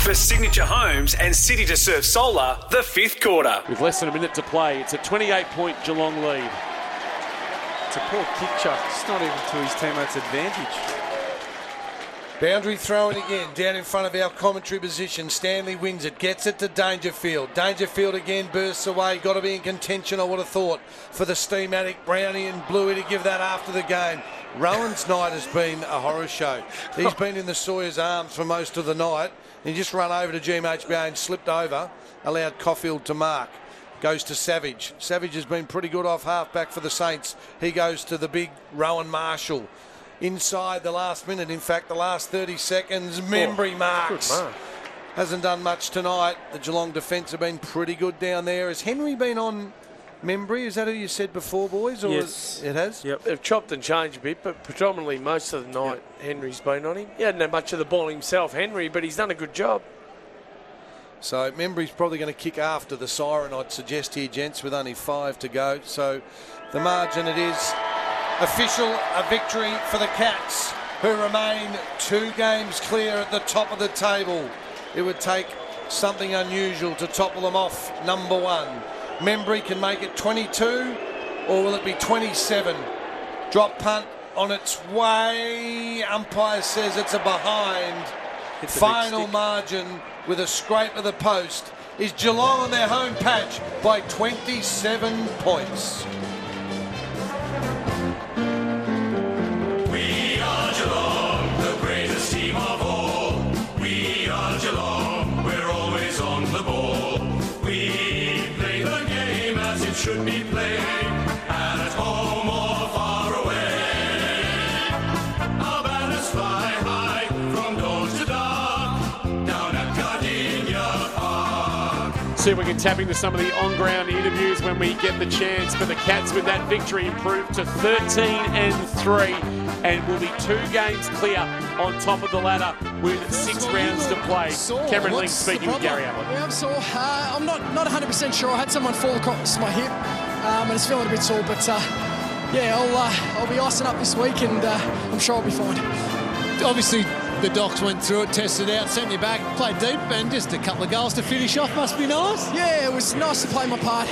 for Signature Homes and City to Surf Solar, the fifth quarter. With less than a minute to play, it's a 28-point Geelong lead. It's a poor kick, Chuck. It's not even to his teammates' advantage. Boundary throw-in again, down in front of our commentary position. Stanley wins it, gets it to Dangerfield. Dangerfield again bursts away. Got to be in contention, I would have thought, for the Steamatic. Brownie and Bluey to give that after the game. Rowan's night has been a horror show. He's been in the Sawyer's arms for most of the night. He just run over to GMHBA and slipped over, allowed Caulfield to mark. Goes to Savage. Savage has been pretty good off half-back for the Saints. He goes to the big Rowan Marshall. Inside the last minute, in fact, the last 30 seconds, Membry marks. Good mark. Hasn't done much tonight. The Geelong defence have been pretty good down there. Has Henry been on Membry? Is that who you said before, boys? Or yes. It has? Yep. They've chopped and changed a bit, but predominantly most of the night, Henry's been on him. He hadn't had much of the ball himself, Henry, but he's done a good job. So Membry's probably going to kick after the siren, I'd suggest here, gents, with only 5 to go. So the margin it is. Official, a victory for the Cats, who remain 2 games clear at the top of the table. It would take something unusual to topple them off number 1. Membry can make it 22, or will it be 27? Drop punt on its way. Umpire says it's a behind. Final margin with a scrape of the post is Geelong on their home patch by 27 points. Should be played, and at home or far away. Our banners fly high from dawn to dark, down at Gardenia Park. See if we can tap into some of the on-ground interviews when we get the chance. But the Cats, with that victory, improved to 13-3 and will be 2 games clear on top of the ladder with 6 rounds to play. Cameron Ling speaking with Gary Ablett. Yeah, I'm sore. I'm not 100% sure. I had someone fall across my hip and it's feeling a bit sore. But I'll be icing up this week and I'm sure I'll be fine. Obviously, the docs went through it, tested out, sent you back, played deep, and just a couple of goals to finish off. Must be nice. Yeah, it was nice to play my part.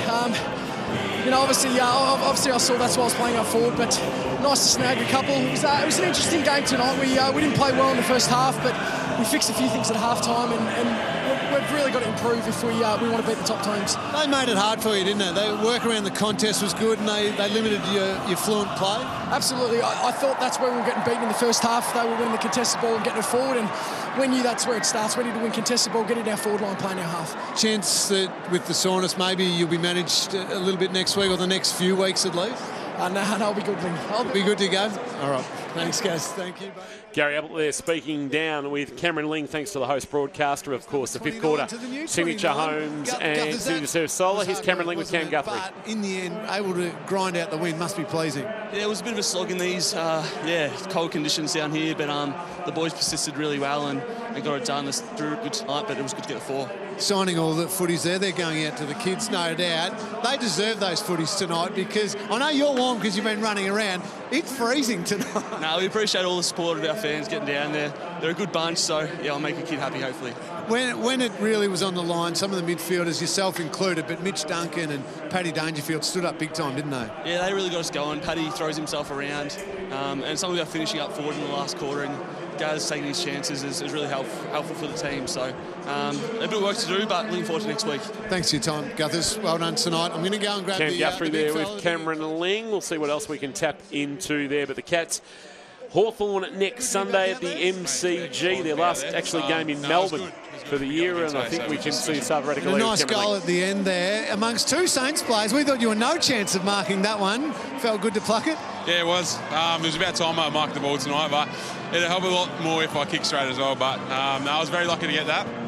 Obviously I saw that's why I was playing up forward, but nice to snag a couple. It was an interesting game tonight. We didn't play well in the first half, but we fixed a few things at half-time, and we've really got to improve if we want to beat the top teams. They made it hard for you, didn't they? The work around the contest was good, and they limited your fluent play. Absolutely. I thought that's where we were getting beaten in the first half. They were winning the contested ball and getting it forward, and we knew that's where it starts. We need to win contested ball, get it our forward line, playing our half. Chance that with the soreness, maybe you'll be managed a little bit next week or the next few weeks at least? No, I'll be good. I'll be good to go. All right. Thanks, guys. Thank you, buddy. Gary Ablett there speaking down with Cameron Ling, thanks to the host broadcaster, of course, the fifth quarter. Signature Homes and City to Surf Solar. Here's Cameron Ling with Cam Guthrie. But in the end, able to grind out the win must be pleasing. Yeah, it was a bit of a slog in these, cold conditions down here, but the boys persisted really well and got it done. It's through a good tonight, but it was good to get a 4. Signing all the footies there, they're going out to the kids, no doubt. They deserve those footies tonight because I know you're warm because you've been running around. It's freezing tonight. No, we appreciate all the support of our fans getting down there. They're a good bunch, so yeah, I'll make a kid happy, hopefully. When it really was on the line, some of the midfielders, yourself included, but Mitch Duncan and Paddy Dangerfield stood up big time, didn't they? Yeah, they really got us going. Paddy throws himself around, and some of our finishing up forward in the last quarter and guys taking his chances is really helpful for the team. So a bit of work to do, but looking forward to next week. Thanks for your time, Guthers. Well done tonight. I'm going to go and grab Cam Guthrie there with Cameron Ling. We'll see what else we can tap into there. But the Cats, Hawthorn next Sunday at the MCG, their last actually game in Melbourne for the year, and I think we can see South Radical. A nice goal at the end there amongst 2 Saints players. We thought you were no chance of marking that one. Felt good to pluck it. Yeah, it was. It was about time I marked the ball tonight, but it'd help a lot more if I kick straight as well. But I was very lucky to get that.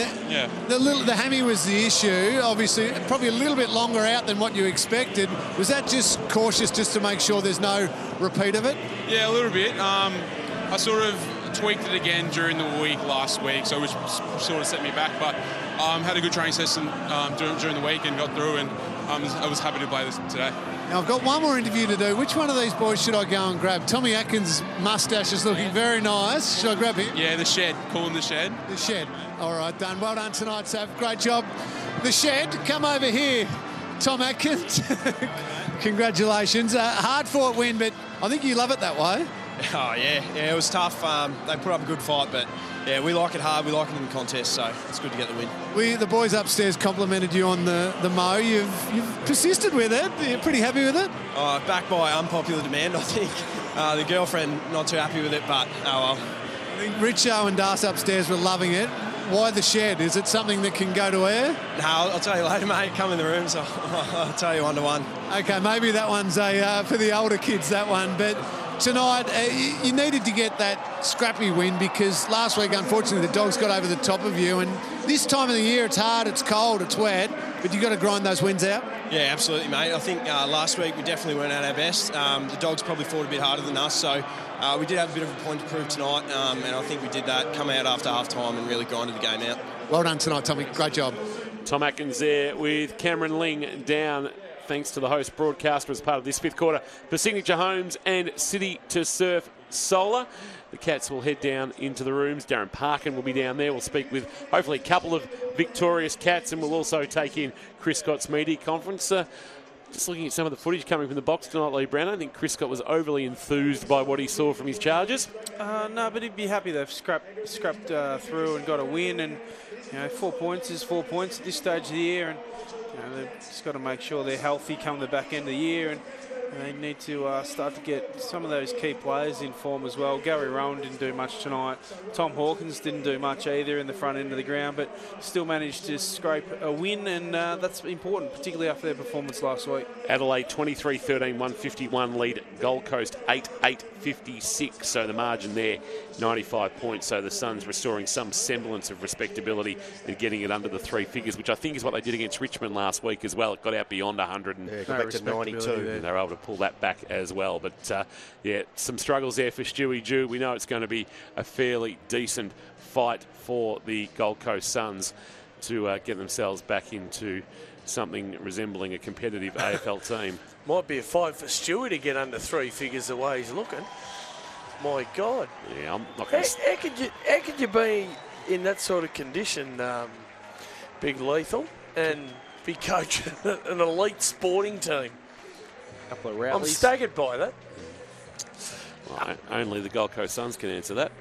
The hammy was the issue. Obviously, probably a little bit longer out than what you expected. Was that just cautious just to make sure there's no repeat of it? Yeah, a little bit. I sort of tweaked it again during the week last week, so which sort of set me back. But had a good training session during the week and got through, and I was happy to play this today. Now, I've got one more interview to do. Which one of these boys should I go and grab? Tommy Atkins' moustache is looking very nice. Should I grab him? Yeah, the Shed. Call him the Shed. The Shed. All right, done. Well done tonight, Sav. Great job. The Shed, come over here. Tom Atkins. Congratulations. Hard-fought win, but I think you love it that way. Oh, yeah, it was tough. They put up a good fight, but yeah, we like it hard. We like it in the contest, so it's good to get the win. The boys upstairs complimented you on the mo. You've persisted with it. You're pretty happy with it? Backed by unpopular demand, I think. The girlfriend not too happy with it, but oh well. I think Richo and Das upstairs were loving it. Why the Shed? Is it something that can go to air? No, I'll tell you later, mate. Come in the room, so I'll tell you one-to-one. Okay, maybe that one's for the older kids, that one. But tonight, you needed to get that scrappy win because last week, unfortunately, the Dogs got over the top of you. And this time of the year, it's hard, it's cold, it's wet, but you've got to grind those wins out. Yeah, absolutely, mate. I think last week we definitely weren't at our best. The Dogs probably fought a bit harder than us, so we did have a bit of a point to prove tonight, and I think we did that, come out after half-time and really grinded the game out. Well done tonight, Tommy. Great job. Tom Atkins there with Cameron Ling down, thanks to the host broadcaster as part of this fifth quarter for Signature Homes and City to Surf Solar. The Cats will head down into the rooms. Darren Parkin will be down there. We'll speak with hopefully a couple of victorious Cats, and we'll also take in Chris Scott's media conference. Just looking at some of the footage coming from the box tonight, Lee Brown, I don't think Chris Scott was overly enthused by what he saw from his Chargers. No, but he'd be happy they've scrapped through and got a win. And 4 points is 4 points at this stage of the year, and they've just got to make sure they're healthy come the back end of the year. And they need to start to get some of those key players in form as well. Gary Rowan didn't do much tonight. Tom Hawkins didn't do much either in the front end of the ground, but still managed to scrape a win, and that's important, particularly after their performance last week. Adelaide 23-13, 151 lead. Gold Coast 8-56, so the margin there, 95 points. So the Suns restoring some semblance of respectability and getting it under the three figures, which I think is what they did against Richmond last week as well. It got out beyond 100 and got back to 92. And they were able to pull that back as well. But, some struggles there for Stewie Jew. We know it's going to be a fairly decent fight for the Gold Coast Suns to get themselves back into something resembling a competitive AFL team. Might be a fight for Stewie to get under three figures the way he's looking. My God. Yeah, I'm not going to... How could you be in that sort of condition, Big Lethal, and be coaching an elite sporting team? Couple of rallies. I'm staggered by that. Well, only the Gold Coast Suns can answer that.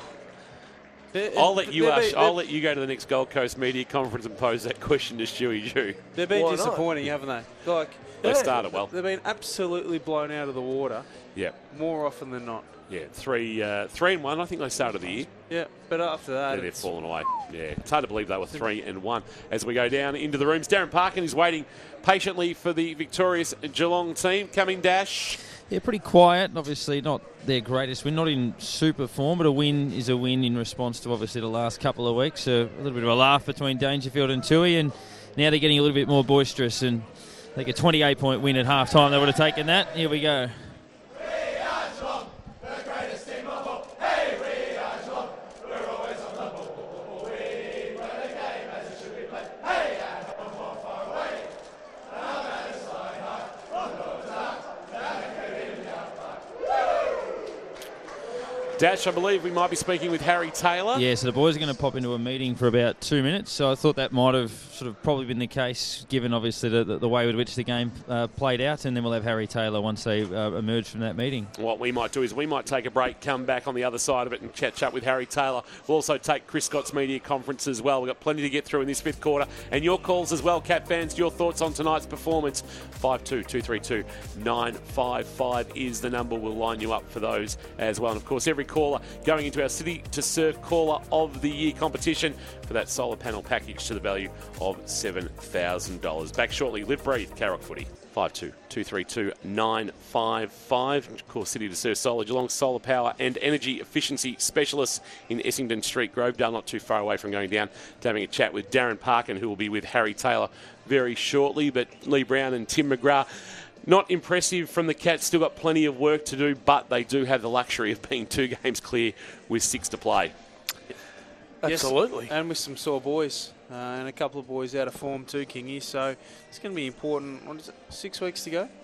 I'll let you go to the next Gold Coast media conference and pose that question to Stewie Jew. They've been disappointing, haven't they? They started well. They've been absolutely blown out of the water. Yeah. More often than not. Yeah, 3-1. I think they started the year. Yeah, but after that, they've fallen away. Yeah, it's hard to believe they were 3-1. As we go down into the rooms, Darren Parkin is waiting patiently for the victorious Geelong team. Coming Dash. Yeah, pretty quiet. Obviously not their greatest win, not in super form, but a win is a win in response to obviously the last couple of weeks. A little bit of a laugh between Dangerfield and Tui, and now they're getting a little bit more boisterous, and I think a 28-point win at half-time, they would have taken that. Here we go. Dash, I believe we might be speaking with Harry Taylor. Yeah, so the boys are going to pop into a meeting for about 2 minutes. So I thought that might have sort of probably been the case, given obviously the way with which the game played out. And then we'll have Harry Taylor once they emerge from that meeting. What we might do is we might take a break, come back on the other side of it and catch up with Harry Taylor. We'll also take Chris Scott's media conference as well. We've got plenty to get through in this fifth quarter. And your calls as well, Cat fans, your thoughts on tonight's performance. 52-232-955 is the number. We'll line you up for those as well. And of course, every caller going into our City to Surf Caller of the Year competition for that solar panel package to the value of $7,000. Back shortly, Live Breathe, Carrock Footy. 52-232-955. Of course, City to Surf Solar, Geelong Solar Power and Energy Efficiency Specialists in Essendon Street, Grovedale, not too far away from going down to having a chat with Darren Parkin, who will be with Harry Taylor very shortly. But Lee Brown and Tim McGrath, Not impressive from the Cats. Still got plenty of work to do, but they do have the luxury of being 2 games clear with 6 to play. Absolutely. Yes, and with some sore boys and a couple of boys out of form too, Kingy. So it's going to be important. What is it? 6 weeks to go.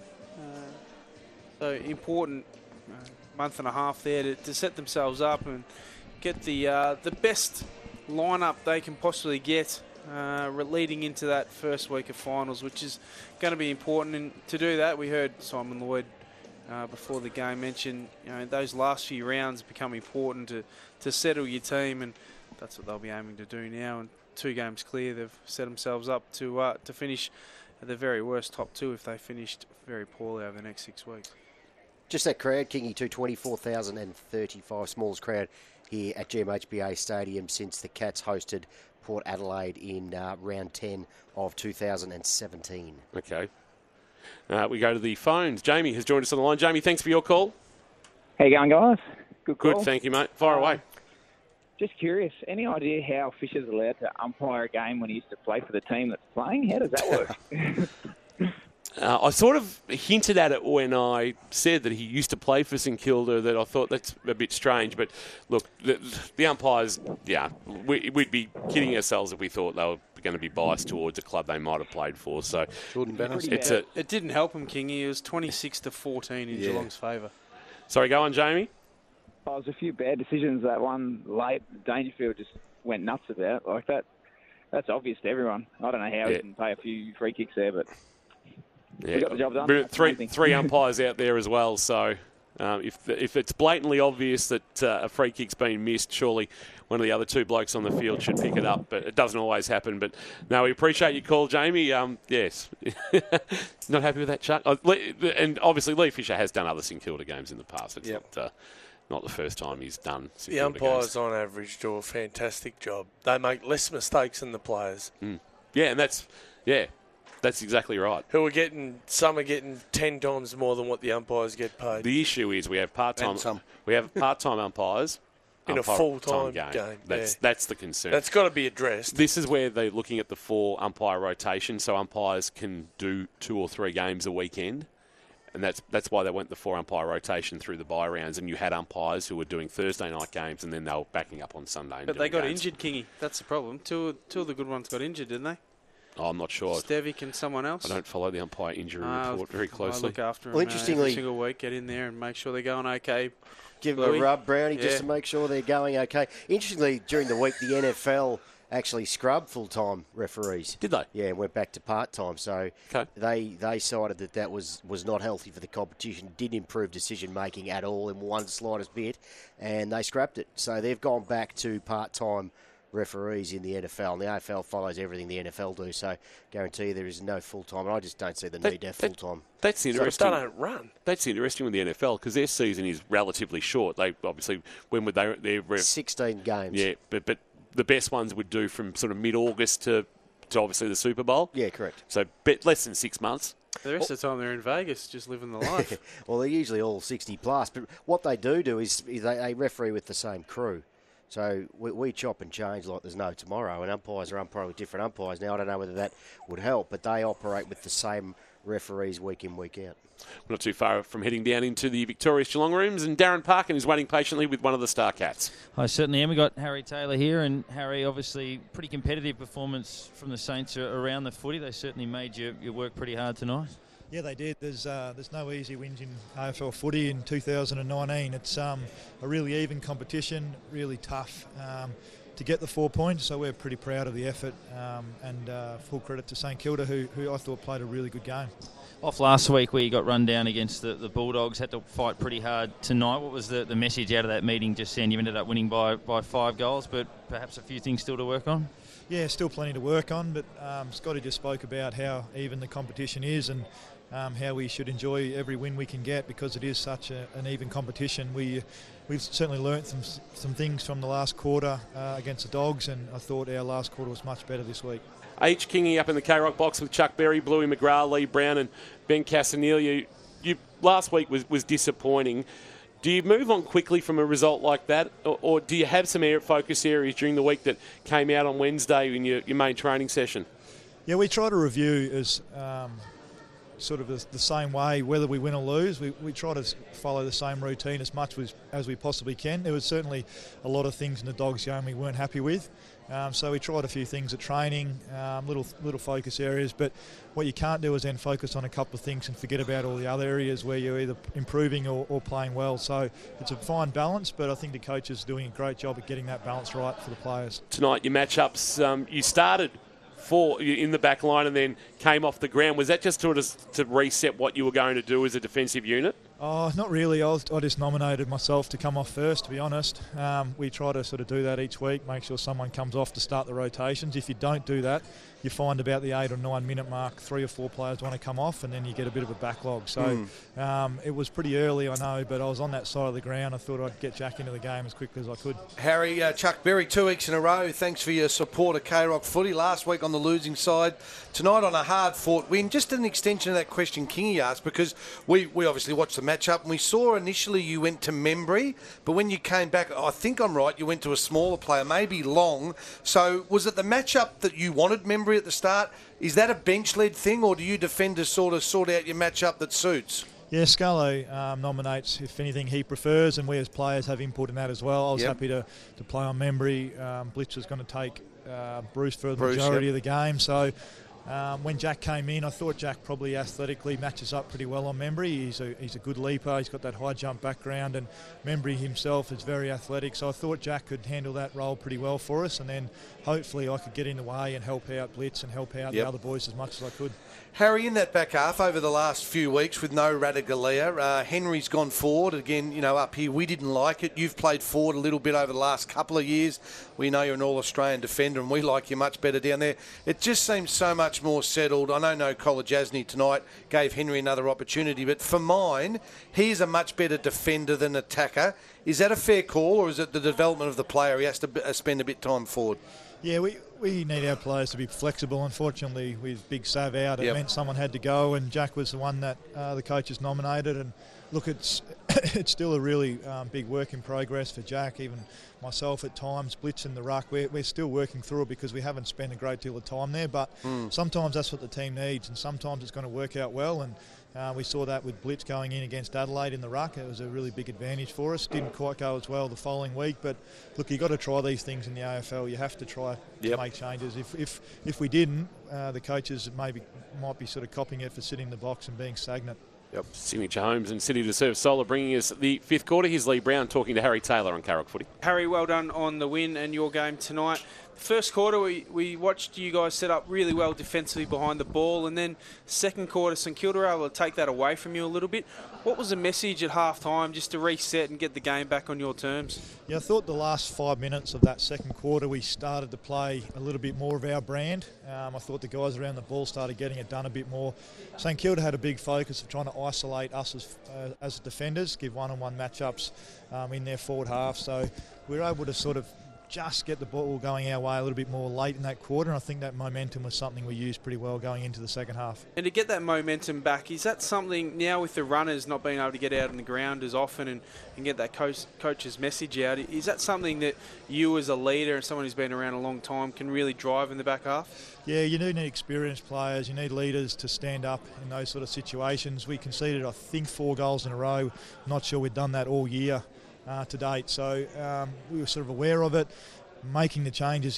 So important month and a half there to set themselves up and get the best lineup they can possibly get leading into that first week of finals, which is going to be important. And to do that, we heard Simon Lloyd before the game mention, those last few rounds become important to settle your team, and that's what they'll be aiming to do now. And 2 games clear, they've set themselves up to finish at the very worst top 2 if they finished very poorly over the next 6 weeks. Just that crowd, Kingy, 24,035, smallest crowd here at GMHBA Stadium since the Cats hosted Port Adelaide in round 10 of 2017. Okay. We go to the phones. Jamie has joined us on the line. Jamie, thanks for your call. How you going, guys? Good call. Good, thank you, mate. Fire away. Just curious, any idea how Fisher's allowed to umpire a game when he used to play for the team that's playing? How does that work? I sort of hinted at it when I said that he used to play for St Kilda, that I thought that's a bit strange. But look, the umpires, we'd be kidding ourselves if we thought they were going to be biased towards a club they might have played for. So Jordan Bennett. It didn't help him, Kingy. It was 26-14 in Geelong's favour. Sorry, go on, Jamie. There was a few bad decisions. That one late, Dangerfield just went nuts about. Like that. That's obvious to everyone. I don't know how he didn't pay a few free kicks there, but... Yeah, we got the job done. Three umpires out there as well. So if it's blatantly obvious that a free kick's been missed, surely one of the other 2 blokes on the field should pick it up. But it doesn't always happen. But no, we appreciate your call, Jamie. Yes, not happy with that, Chuck. And obviously, Lee Fisher has done other St Kilda games in the past. It's not the first time he's done St The Kilda umpires, games. on average, do a fantastic job. They make less mistakes than the players. Yeah, and that's exactly right. Some are getting 10 times more than what the umpires get paid. The issue is we have part-time umpires in a full-time game. That's the concern. That's got to be addressed. This is where they're looking at the 4 umpire rotation, so umpires can do 2 or 3 games a weekend. And that's why they went the 4 umpire rotation through the bye rounds, and you had umpires who were doing Thursday night games, and then they were backing up on Sunday. But they got injured, Kingy. That's the problem. Two of the good ones got injured, didn't they? Oh, I'm not sure. Stevic and someone else. I don't follow the umpire injury report very closely. I look after them every single week. Get in there and make sure they're going okay. Give them a rub, Brownie, just to make sure they're going okay. Interestingly, during the week, the NFL actually scrubbed full-time referees. Did they? Yeah, and went back to part-time. So they cited that was not healthy for the competition, didn't improve decision-making at all in one slightest bit, and they scrapped it. So they've gone back to part-time referees in the NFL. And the AFL follows everything the NFL do, so guarantee you there is no full-time. And I just don't see the need to have full-time. That's interesting. So they don't run. That's interesting with the NFL because their season is relatively short. They obviously, when would they? 16 games. Yeah, but the best ones would do from sort of mid-August to obviously the Super Bowl. Yeah, correct. So less than 6 months. The rest of the time they're in Vegas, just living the life. Well, they're usually all 60 plus, but what they do is they referee with the same crew. So we chop and change like there's no tomorrow, and umpires are umpiring with different umpires. Now, I don't know whether that would help, but they operate with the same referees week in, week out. We're not too far from heading down into the Victorious Geelong rooms, and Darren Parkin is waiting patiently with one of the Star Cats. I certainly am. We've got Harry Taylor here, and Harry, obviously, pretty competitive performance from the Saints around the footy. They certainly made you work pretty hard tonight. Yeah, they did. There's no easy wins in AFL footy in 2019. It's a really even competition, really tough to get the 4 points. So we're pretty proud of the effort, and full credit to St Kilda, who I thought played a really good game. Off last week where you got run down against the Bulldogs, had to fight pretty hard tonight. What was the message out of that meeting just then? You ended up winning by 5 goals, but perhaps a few things still to work on? Yeah, still plenty to work on, but Scotty just spoke about how even the competition is and how we should enjoy every win we can get because it is such an even competition. We've certainly learnt some things from the last quarter against the Dogs, and I thought our last quarter was much better this week. H. Kingy up in the K-Rock box with Chuck Berry, Bluey McGrath, Lee Brown and Ben Casanile. You last week was disappointing. Do you move on quickly from a result like that, or do you have some focus areas during the week that came out on Wednesday in your main training session? Yeah, we try to review sort of the same way, whether we win or lose. We try to follow the same routine as much as we possibly can. There was certainly a lot of things in the Dogs game we weren't happy with. So we tried a few things at training, little focus areas, but what you can't do is then focus on a couple of things and forget about all the other areas where you're either improving or playing well. So it's a fine balance, but I think the coaches are doing a great job at getting that balance right for the players. Tonight, your matchups, you started in the back line and then came off the ground. Was that just sort of to reset what you were going to do as a defensive unit? Oh, not really. I just nominated myself to come off first, to be honest. We try to sort of do that each week, make sure someone comes off to start the rotations. If you don't do that, you find about the 8 or 9 minute mark, 3 or 4 players want to come off, and then you get a bit of a backlog. So it was pretty early, I know, but I was on that side of the ground. I thought I'd get Jack into the game as quickly as I could. Harry, Chuck Berry, 2 weeks in a row. Thanks for your support of K-Rock footy. Last week on the losing side, tonight on a hard-fought win. Just an extension of that question Kingy asked, because we obviously watched the matchup and we saw initially you went to Membry, but when you came back, I think I'm right, you went to a smaller player, maybe Long. So was it the matchup that you wanted, Membry, at the start? Is that a bench-led thing, or do you defenders sort out your matchup that suits? Yeah, Scarlo nominates, if anything, he prefers, and we as players have input in that as well. I was happy to play on Membry. Blitz was going to take Bruce for the majority of the game, so when Jack came in, I thought Jack probably athletically matches up pretty well on Membry. He's a good leaper. He's got that high jump background, and Membry himself is very athletic. So I thought Jack could handle that role pretty well for us, and then hopefully I could get in the way and help out Blitz and help out the other boys as much as I could. Harry, in that back half over the last few weeks with no Ratugolea, Henry's gone forward again, up here. We didn't like it. You've played forward a little bit over the last couple of years. We know you're an All-Australian defender and we like you much better down there. It just seems so much more settled. I know no Kolajasny tonight gave Henry another opportunity, but for mine, he's a much better defender than attacker. Is that a fair call, or is it the development of the player? He has to spend a bit of time forward. Yeah, we need our players to be flexible. Unfortunately, with Big Sav out, it meant someone had to go, and Jack was the one that the coaches nominated. And look, it's still a really big work in progress for Jack. Even myself at times, Blitz in the ruck, we're still working through it because we haven't spent a great deal of time there. But sometimes that's what the team needs, and sometimes it's going to work out well. And we saw that with Blitz going in against Adelaide in the ruck. It was a really big advantage for us. Didn't quite go as well the following week, but look, you've got to try these things in the AFL. You have to try to make changes. If we didn't, the coaches might be sort of copying it for sitting in the box and being stagnant. Signature Homes and City to Serve Solar bringing us the fifth quarter. Here's Lee Brown talking to Harry Taylor on K-Rock Footy. Harry, well done on the win and your game tonight. First quarter, we watched you guys set up really well defensively behind the ball, and then second quarter, St Kilda were able to take that away from you a little bit. What was the message at half-time just to reset and get the game back on your terms? Yeah, I thought the last 5 minutes of that second quarter we started to play a little bit more of our brand. I thought the guys around the ball started getting it done a bit more. St Kilda had a big focus of trying to isolate us as defenders, give one-on-one matchups in their forward half. So we were able to sort of just get the ball going our way a little bit more late in that quarter, and I think that momentum was something we used pretty well going into the second half. And to get that momentum back, is that something now with the runners not being able to get out on the ground as often and get that coach's message out, is that something that you as a leader and someone who's been around a long time can really drive in the back half? Yeah, you do need experienced players. You need leaders to stand up in those sort of situations. We conceded, I think, 4 goals in a row. Not sure we've done that all year to date. So we were sort of aware of it, making the changes.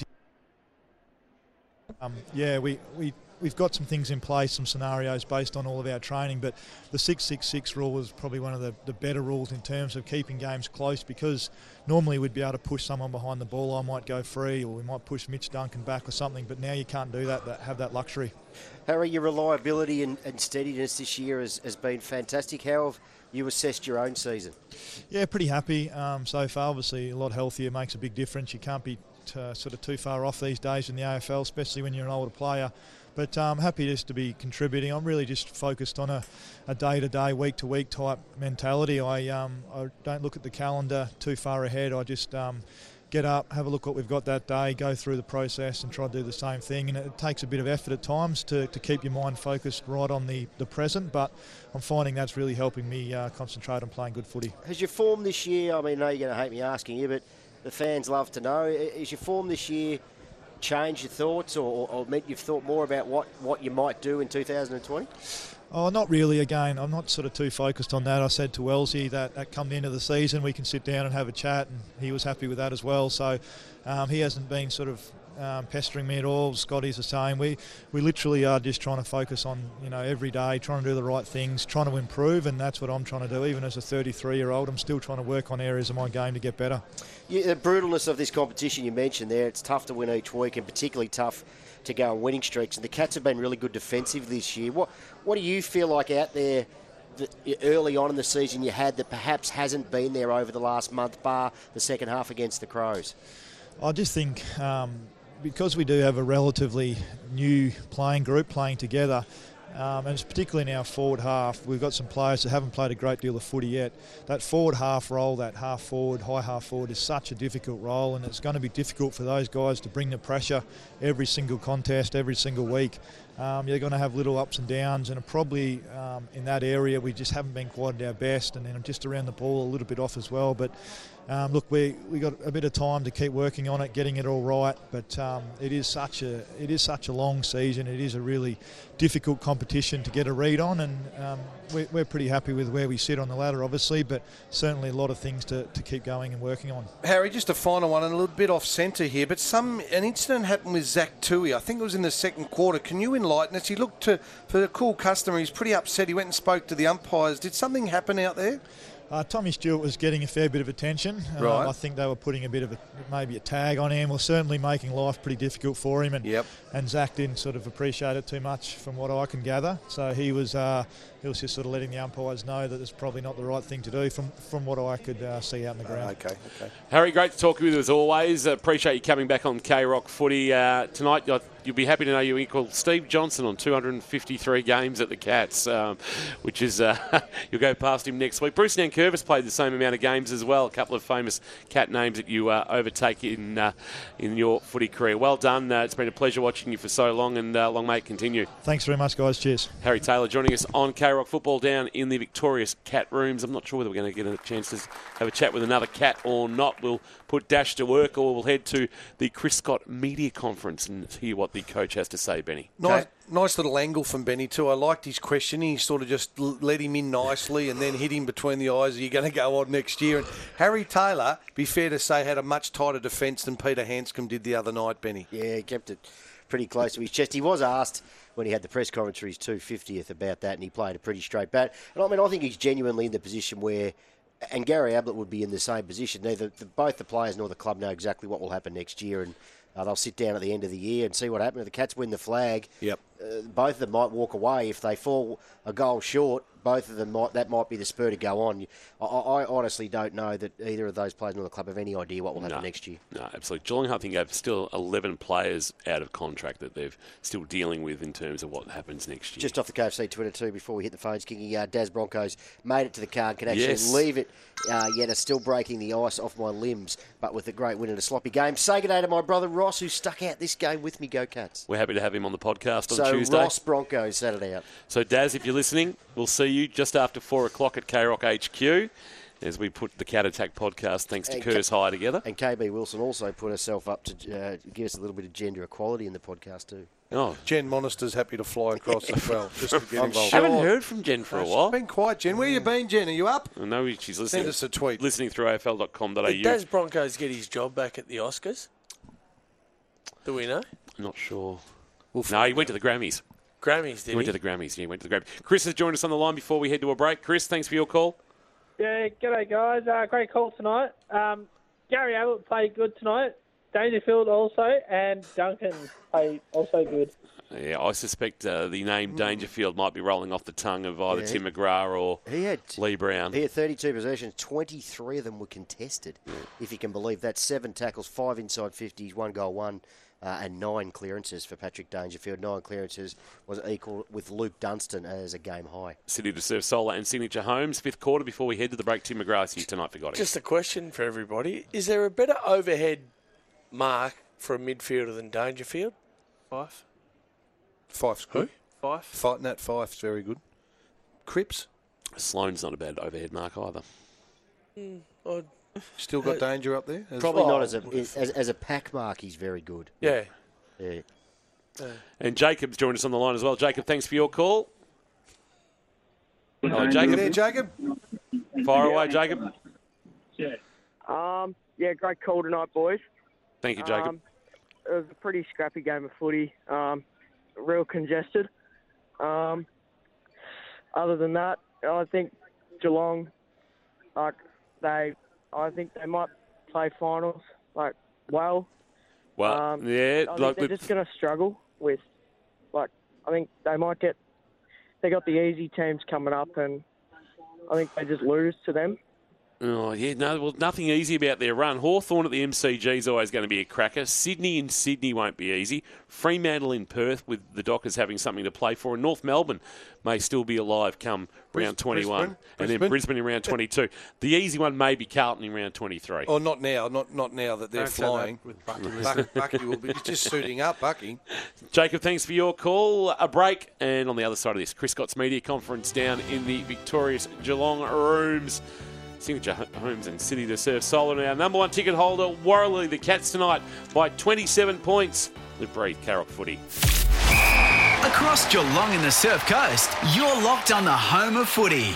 We've got some things in place, some scenarios based on all of our training, but the 6-6-6 rule is probably one of the better rules in terms of keeping games close, because normally we'd be able to push someone behind the ball. I might go free, or we might push Mitch Duncan back or something, but now you can't do that, have that luxury. Harry, your reliability and steadiness this year has been fantastic. How have you assessed your own season? Yeah, pretty happy so far. Obviously, a lot healthier makes a big difference. You can't be sort of too far off these days in the AFL, especially when you're an older player. But I'm happy just to be contributing. I'm really just focused on a day-to-day, week-to-week type mentality. I don't look at the calendar too far ahead. I just get up, have a look what we've got that day, go through the process and try to do the same thing. And it takes a bit of effort at times to keep your mind focused right on the present, but I'm finding that's really helping me concentrate on playing good footy. Has your form this year, I mean, I know you're going to hate me asking you, but the fans love to know, is your form this year changed your thoughts or meant you've thought more about what you might do in 2020? Oh, not really. Again, I'm not sort of too focused on that. I said to Wellesley that come the end of the season, we can sit down and have a chat, and he was happy with that as well. So he hasn't been sort of pestering me at all. Scotty's the same. We literally are just trying to focus on, every day, trying to do the right things, trying to improve, and that's what I'm trying to do. Even as a 33-year-old, I'm still trying to work on areas of my game to get better. Yeah, the brutalness of this competition you mentioned there, it's tough to win each week, and particularly tough to go on winning streaks. And the Cats have been really good defensive this year. What do you feel like out there that early on in the season you had that perhaps hasn't been there over the last month, bar the second half against the Crows? I just think because we do have a relatively new playing group playing together, and it's particularly in our forward half, we've got some players that haven't played a great deal of footy yet. That forward half role, that half forward, high half forward, is such a difficult role, and it's going to be difficult for those guys to bring the pressure every single contest, every single week. You're going to have little ups and downs, and probably in that area we just haven't been quite at our best, and then just around the ball a little bit off as well. But look, we got a bit of time to keep working on it, getting it all right. But it is such a long season. It is a really difficult competition to get a read on, and we're pretty happy with where we sit on the ladder, obviously. But certainly a lot of things to keep going and working on. Harry, just a final one, and a little bit off centre here, but an incident happened with Zach Tui. I think it was in the second quarter. Can you enlighten us? He looked for the cool customer. He's pretty upset. He went and spoke to the umpires. Did something happen out there? Tommy Stewart was getting a fair bit of attention. Right. I think they were putting a bit of maybe a tag on him, or certainly making life pretty difficult for him. And Zach didn't sort of appreciate it too much, from what I can gather. So he was just sort of letting the umpires know that it's probably not the right thing to do, from what I could see out in the ground. Okay. Harry, great to talk with you as always. Appreciate you coming back on K-Rock Footy tonight. You'll be happy to know you equal Steve Johnson on 253 games at the Cats, which is you'll go past him next week. Bruce Nankervis played the same amount of games as well. A couple of famous Cat names that you overtake in your footy career. Well done. It's been a pleasure watching you for so long, and long may it continue. Thanks very much, guys. Cheers. Harry Taylor joining us on K-Rock Football down in the victorious Cat Rooms. I'm not sure whether we're going to get a chance to have a chat with another Cat or not. We'll put Dash to work, or we'll head to the Chris Scott Media Conference and hear what the coach has to say, Benny. Nice little angle from Benny too. I liked his questioning. He sort of just let him in nicely and then hit him between the eyes. Are you going to go on next year? And Harry Taylor, be fair to say, had a much tighter defence than Peter Hanscom did the other night, Benny. Yeah, he kept it pretty close to his chest. He was asked when he had the press conference for his 250th about that, and he played a pretty straight bat. And I think he's genuinely in the position where, and Gary Ablett would be in the same position. Neither both the players nor the club know exactly what will happen next year, and they'll sit down at the end of the year and see what happens. If the Cats win the flag, both of them might walk away. If they fall a goal short, both of them that might be the spur to go on. I honestly don't know that either of those players nor the club have any idea what will happen next year. No, absolutely. Geelong, I think, have still 11 players out of contract that they're still dealing with in terms of what happens next year. Just off the KFC Twitter too, before we hit the phones, Kingy, Daz Broncos made it to the card, can actually leave it, yet are still breaking the ice off my limbs, but with a great win in a sloppy game. Say good day to my brother Ross, who stuck out this game with me. Go Cats. We're happy to have him on the podcast on Tuesday. So Ross Broncos, Saturday out. So Daz, if you're listening, we'll see you just after 4 o'clock at K-Rock HQ as we put the Cat Attack podcast, thanks to Curtis Hire, together. And KB Wilson also put herself up to give us a little bit of gender equality in the podcast too. Oh, Jen Monister's happy to fly across as well, just to get involved. I haven't heard from Jen for a while. She's been quiet, Jen. Where you been, Jen? Are you up? I know she's listening. Send us a tweet. Listening through AFL.com.au. Does Broncos get his job back at the Oscars? Do we know? I'm not sure. No, he went to the Grammys. Grammys, did he? Went to the Grammys. Yeah, he went to the Grammys. Chris has joined us on the line before we head to a break. Chris, thanks for your call. Yeah, g'day guys. Great call tonight. Gary Ablett played good tonight. Dangerfield also, and Duncan played also good. Yeah, I suspect the name Dangerfield might be rolling off the tongue of either Tim McGrath or Lee Brown. He had 32 possessions. 23 of them were contested, if you can believe that. 7 tackles, 5 inside 50s, 1 goal, 1. And 9 clearances for Patrick Dangerfield. 9 clearances was equal with Luke Dunstan as a game high. City to serve Solar and Signature Homes. 5th quarter before we head to the break. Tim McGrath's here tonight for Gotti. Just a question for everybody. Is there a better overhead mark for a midfielder than Dangerfield? Fife. Fife's good. Fife. Nat Fife's very good. Cripps? Sloane's not a bad overhead mark either. Still got Danger up there? Probably not as a pack mark. He's very good. Yeah. And Jacob's joined us on the line as well. Jacob, thanks for your call. Hello, Jacob. You there, Jacob? Fire away, Jacob. Yeah, great call tonight, boys. Thank you, Jacob. It was a pretty scrappy game of footy. Real congested. Other than that, I think Geelong, I think they might play finals, well. Well, yeah. I think they're just going to struggle with, I think they might get, they got the easy teams coming up, and I think they just lose to them. Oh, yeah, no, well, nothing easy about their run. Hawthorn at the MCG is always going to be a cracker. Sydney in Sydney won't be easy. Fremantle in Perth with the Dockers having something to play for. And North Melbourne may still be alive come round 21. And then Brisbane in round 22. The easy one may be Carlton in round 23. Oh, not now. Not now that they're flying. With Bucky will be. He's just suiting up, Bucky. Jacob, thanks for your call. A break. And on the other side of this, Chris Scott's media conference down in the victorious Geelong rooms. Signature Homes and City to Surf Solar now. Number one ticket holder, Warraloo, the Cats tonight by 27 points. Live, breathe, Carrock footy. Across Geelong and the Surf Coast, you're locked on the home of footy.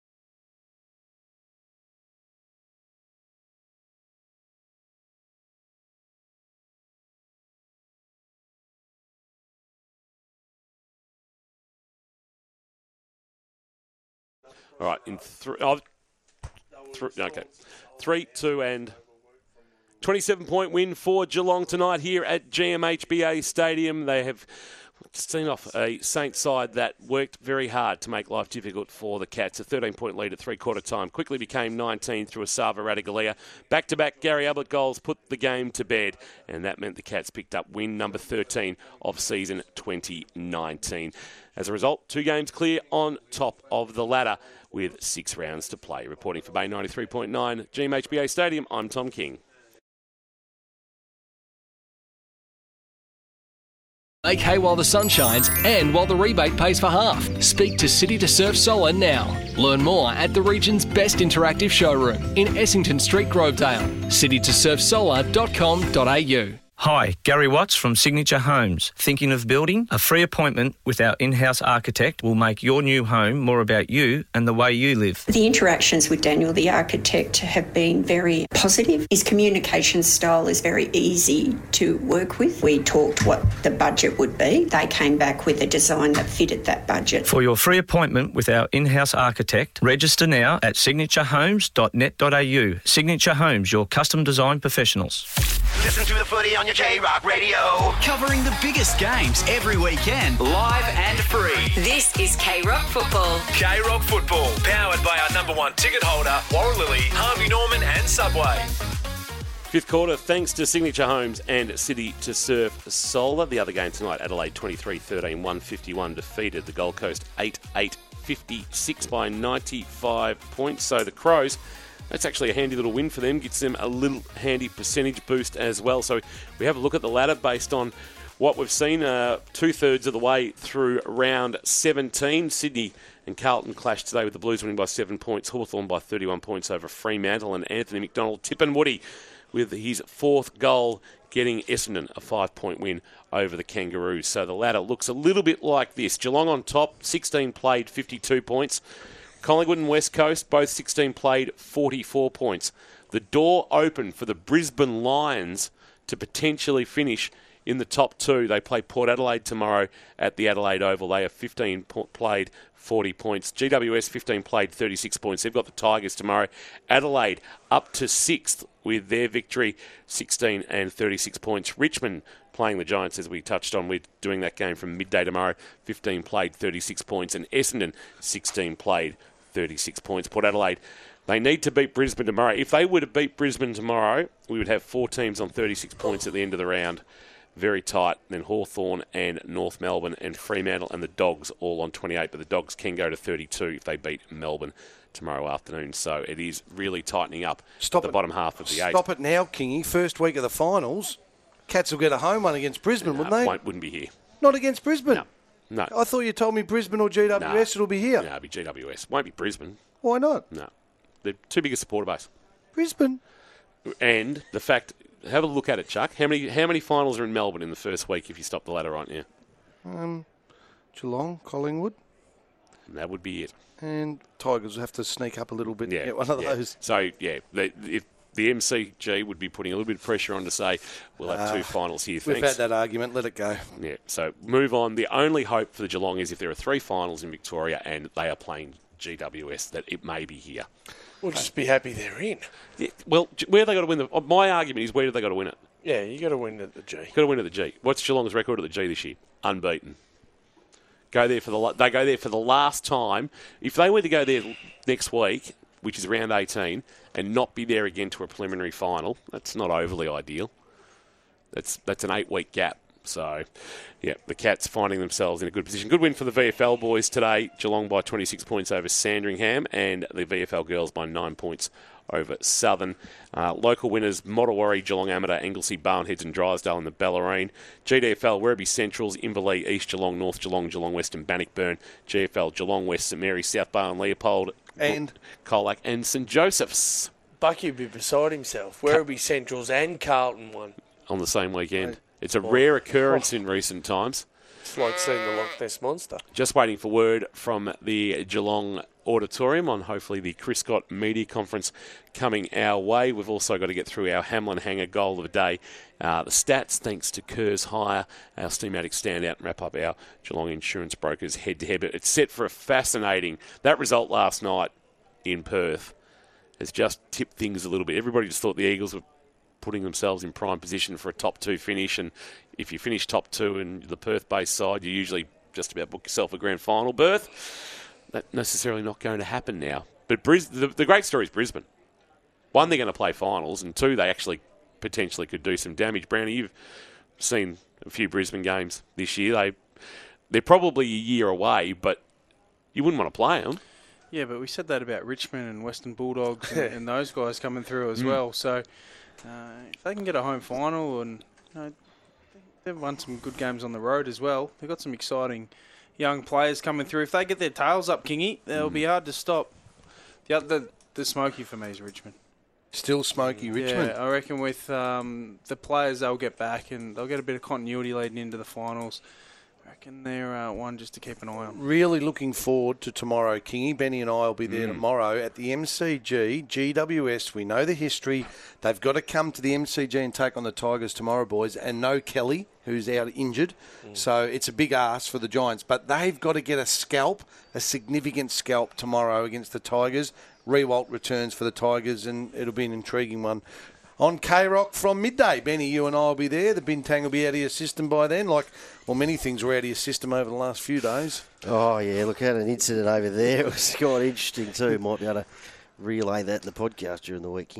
All right, in okay. 3, 2, and 27-point win for Geelong tonight here at GMHBA Stadium. They have seen off a Saints side that worked very hard to make life difficult for the Cats. A 13-point lead at three-quarter time quickly became 19 through Asava Ratugolea. Back-to-back Gary Ablett goals put the game to bed, and that meant the Cats picked up win number 13 of season 2019. As a result, 2 games clear on top of the ladder with 6 rounds to play. Reporting for Bay 93.9 GMHBA Stadium, I'm Tom King. Make hay while the sun shines and while the rebate pays for half. Speak to City to Surf Solar now. Learn more at the region's best interactive showroom in Essington Street, Grovedale. citytosurfsolar.com.au. Hi, Gary Watts from Signature Homes. Thinking of building? A free appointment with our in-house architect will make your new home more about you and the way you live. The interactions with Daniel, the architect, have been very positive. His communication style is very easy to work with. We talked what the budget would be. They came back with a design that fitted that budget. For your free appointment with our in-house architect, register now at signaturehomes.net.au. Signature Homes, your custom design professionals. Listen to the footy on your J-Rock radio. Covering the biggest games every weekend, live and free. This is K-Rock Football. K-Rock Football, powered by our number one ticket holder, Warraloo, Harvey Norman and Subway. Fifth quarter, thanks to Signature Homes and City to Surf Solar. The other game tonight, Adelaide 23-13, 151 defeated the Gold Coast 8-8, 56 by 95 points. So the Crows, that's actually a handy little win for them. Gets them a little handy percentage boost as well. So we have a look at the ladder based on what we've seen. 2/3 of the way through round 17. Sydney and Carlton clashed today with the Blues winning by 7 points. Hawthorn by 31 points over Fremantle. And Anthony McDonald tipping Woody with his 4th goal, getting Essendon a 5-point win over the Kangaroos. So the ladder looks a little bit like this. Geelong on top, 16 played, 52 points. Collingwood and West Coast, both 16 played, 44 points. The door open for the Brisbane Lions to potentially finish in the top 2. They play Port Adelaide tomorrow at the Adelaide Oval. They have 15 played, 40 points. GWS 15 played, 36 points. They've got the Tigers tomorrow. Adelaide up to 6th with their victory, 16 and 36 points. Richmond playing the Giants, as we touched on. We're doing that game from midday tomorrow. 15 played, 36 points. And Essendon, 16 played, 36 points. Port Adelaide, they need to beat Brisbane tomorrow. If they were to beat Brisbane tomorrow, we would have 4 teams on 36 points at the end of the round. Very tight. Then Hawthorn and North Melbourne and Fremantle and the Dogs all on 28. But the Dogs can go to 32 if they beat Melbourne tomorrow afternoon. So it is really tightening up the bottom half of the 8. Stop it now, Kingy. First week of the finals. Cats will get a home one against Brisbane, wouldn't they? Wouldn't be here. Not against Brisbane? No. I thought you told me Brisbane or GWS it'll be here. No, it'll be GWS. Won't be Brisbane. Why not? No. They're too big a supporter base. Brisbane. And the fact, have a look at it, Chuck. How many finals are in Melbourne in the first week if you stop the ladder right now? Geelong, Collingwood. And that would be it. And Tigers have to sneak up a little bit and get one of those. So, if the MCG would be putting a little bit of pressure on to say, we'll have 2 finals here. We've had that argument. Let it go. Yeah, so move on. The only hope for the Geelong is if there are 3 finals in Victoria and they are playing GWS, that it may be here. We'll just be happy they're in. Yeah, well, where have they got to win? My argument is, where do they got to win it? Yeah, you got to win at the G. Got to win at the G. What's Geelong's record at the G this year? Unbeaten. They go there for the last time. If they were to go there next week, which is round 18, and not be there again to a preliminary final, that's not overly ideal. That's an 8-week gap. So, yeah, the Cats finding themselves in a good position. Good win for the VFL boys today. Geelong by 26 points over Sandringham, and the VFL girls by 9 points over Southern. Local winners, Mottawarri, Geelong, Amador, Anglesey, Barnheads and Drysdale in the Bellarine. GDFL, Werribee Centrals, Inverleigh, East Geelong, North Geelong, Geelong West and Bannockburn. GFL, Geelong West, St Mary's, South Bar and Leopold. And Colac and St Joseph's. Bucky would be beside himself. Werribee Centrals and Carlton won. On the same weekend. It's a rare occurrence in recent times. It's like seeing the Loch Ness Monster. Just waiting for word from the Geelong Auditorium on hopefully the Chris Scott Media Conference coming our way. We've also got to get through our Hamlin Hanger goal of the day. The stats, thanks to Kerrs Hire, our Steamatic standout, and wrap up our Geelong Insurance Brokers head-to-head. But it's set for a fascinating... That result last night in Perth has just tipped things a little bit. Everybody just thought the Eagles were putting themselves in prime position for a top 2 finish, and if you finish top 2 in the Perth-based side, you usually just about book yourself a grand final berth. That's necessarily not going to happen now. But the great story is Brisbane. 1, they're going to play finals, and 2, they actually potentially could do some damage. Brownie, you've seen a few Brisbane games this year. They're probably a year away, but you wouldn't want to play them. Yeah, but we said that about Richmond and Western Bulldogs and those guys coming through as well. So if they can get a home final, and they've won some good games on the road as well. They've got some exciting young players coming through. If they get their tails up, Kingy, they'll be hard to stop. The smoky for me is Richmond. Still smoky Richmond? Yeah, I reckon with the players they'll get back and they'll get a bit of continuity leading into the finals. I reckon they're one just to keep an eye on. Really looking forward to tomorrow, Kingy. Benny and I will be there tomorrow at the MCG, GWS. We know the history. They've got to come to the MCG and take on the Tigers tomorrow, boys. And no Kelly, who's out injured. So it's a big ask for the Giants. But they've got to get a significant scalp tomorrow against the Tigers. Rewalt returns for the Tigers, and it'll be an intriguing one. On K-Rock from midday, Benny, you and I will be there. The Bintang will be out of your system by then. Many things were out of your system over the last few days. Oh, yeah, look, I had an incident over there. It was quite interesting too. Might be able to relay that in the podcast during the week.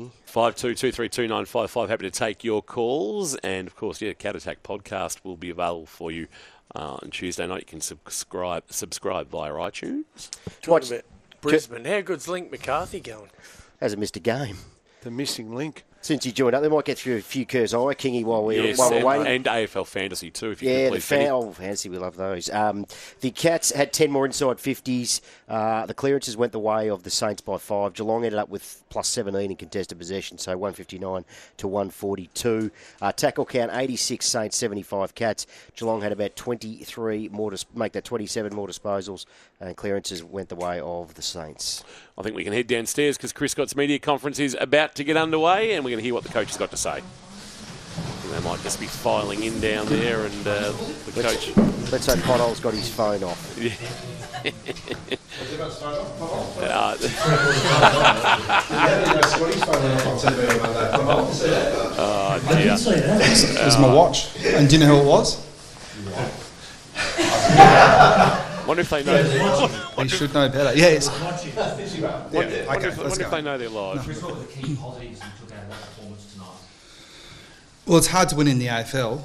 52232955. Happy to take your calls. And, of course, Cat Attack podcast will be available for you on Tuesday night. You can subscribe via iTunes. Talking about Brisbane, how good's Link McCarthy going? Hasn't missed a game. The missing link. Since he joined up, they might get through a few Kerrs Hire, Kingy, while we're waiting. And AFL Fantasy too, if you can please. Fantasy, we love those. The Cats had 10 more inside 50s. The clearances went the way of the Saints by 5. Geelong ended up with plus 17 in contested possession, so 159 to 142. Tackle count, 86 Saints, 75 Cats. Geelong had about 23 more to make that 27 more disposals, and clearances went the way of the Saints. I think we can head downstairs because Chris Scott's media conference is about to get underway, and we're going to hear what the coach has got to say. They might just be filing in down there, and the coach... Let's hope Pothole's got his phone off. Oh, I did see that. It was my watch. And do you know who it was? Wonder if they know. They should know better. Yeah, it's... Wonder if they know they're live. Well, it's hard to win in the AFL.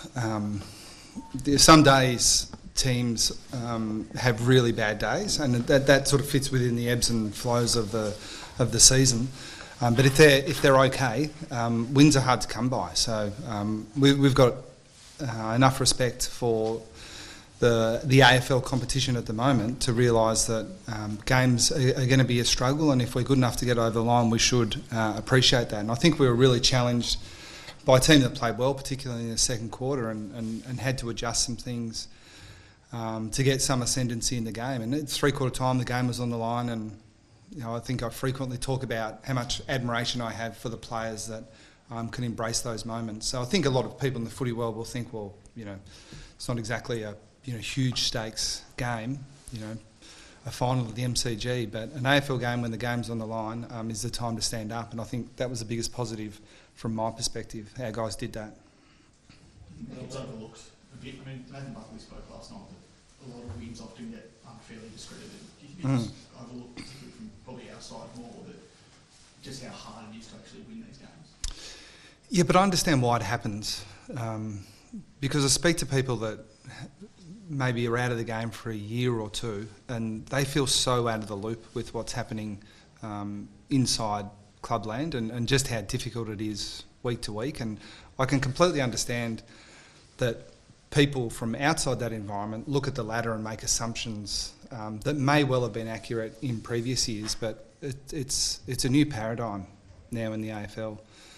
Some days teams have really bad days, and that sort of fits within the ebbs and flows of the season. But if they're okay, wins are hard to come by. So we've got enough respect for the AFL competition at the moment to realise that games are going to be a struggle, and if we're good enough to get over the line, we should appreciate that. And I think we were really challenged by a team that played well, particularly in the second quarter, and had to adjust some things to get some ascendancy in the game. And at 3/4 time, the game was on the line, and I think I frequently talk about how much admiration I have for the players that can embrace those moments. So I think a lot of people in the footy world will think, well, it's not exactly a huge stakes game, a final of the MCG, but an AFL game when the game's on the line is the time to stand up, and I think that was the biggest positive from my perspective. Our guys did that. It's overlooked a bit. I mean, Nathan Buckley spoke last night that a lot of wins often get unfairly discredited. Do you think it's overlooked, particularly from probably our side more, that just how hard it is to actually win these games? Yeah, but I understand why it happens, because I speak to people that maybe are out of the game for a year or two, and they feel so out of the loop with what's happening inside clubland and just how difficult it is week to week. And I can completely understand that people from outside that environment look at the ladder and make assumptions that may well have been accurate in previous years, but it's a new paradigm now in the AFL.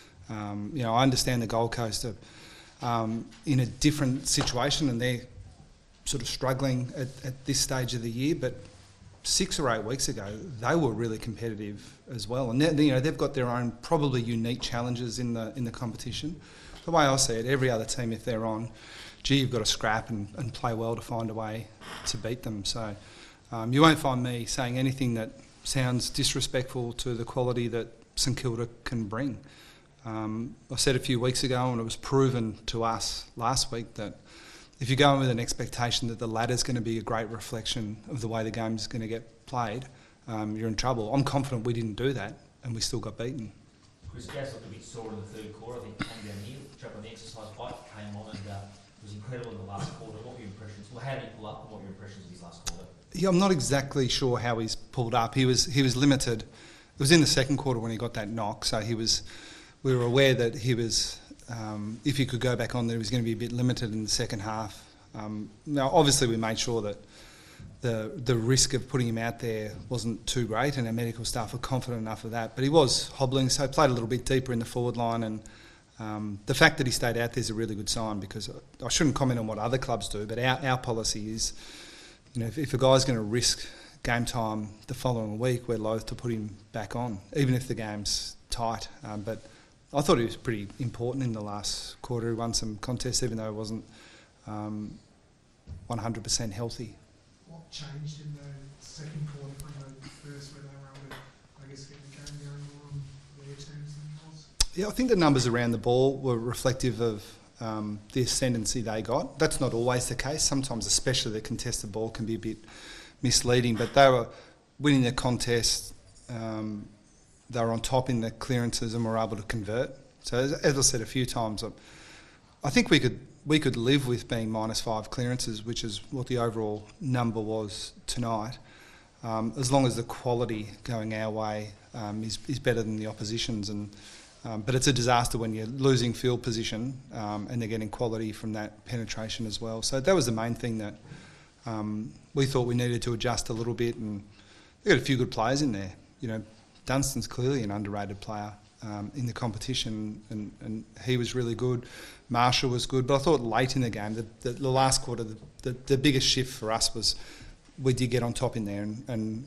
I understand the Gold Coast are in a different situation, and they're sort of struggling at this stage of the year, but 6 or 8 weeks ago they were really competitive as well, and they've got their own probably unique challenges in the competition. The way I see it, every other team, if they're on, you've got to scrap and play well to find a way to beat them. So you won't find me saying anything that sounds disrespectful to the quality that St Kilda can bring. I said a few weeks ago, and it was proven to us last week, that if you go in with an expectation that the ladder's going to be a great reflection of the way the game's going to get played, you're in trouble. I'm confident we didn't do that, and we still got beaten. Chris Gass looked a bit sore in the third quarter. I think he came down here, jumped on the exercise bike, came on, and was incredible in the last quarter. What were your impressions? Well, how did he pull up, and what were your impressions of his last quarter? Yeah, I'm not exactly sure how he's pulled up. He was limited. It was in the second quarter when he got that knock, so we were aware that he was, if he could go back on there, he was going to be a bit limited in the second half. Now, obviously, we made sure that the risk of putting him out there wasn't too great, and our medical staff were confident enough of that. But he was hobbling, so he played a little bit deeper in the forward line, and the fact that he stayed out there is a really good sign, because I shouldn't comment on what other clubs do, but our policy is, if a guy's going to risk game time the following week, we're loath to put him back on, even if the game's tight. But I thought he was pretty important in the last quarter. He won some contests, even though he wasn't 100% healthy. What changed in the second quarter from the first, where they were able to, I guess, get the game going more on their terms than yours? Yeah, I think the numbers around the ball were reflective of the ascendancy they got. That's not always the case. Sometimes, especially the contested ball, can be a bit misleading, but they were winning the contest. They were on top in the clearances and were able to convert. So as I said a few times, I think we could live with being -5 clearances, which is what the overall number was tonight, as long as the quality going our way is better than the opposition's. But it's a disaster when you're losing field position and they're getting quality from that penetration as well. So that was the main thing that we thought we needed to adjust a little bit, and we got a few good players in there. Dunstan's clearly an underrated player in the competition, and he was really good. Marshall was good, but I thought late in the game, the last quarter, the biggest shift for us was we did get on top in there, and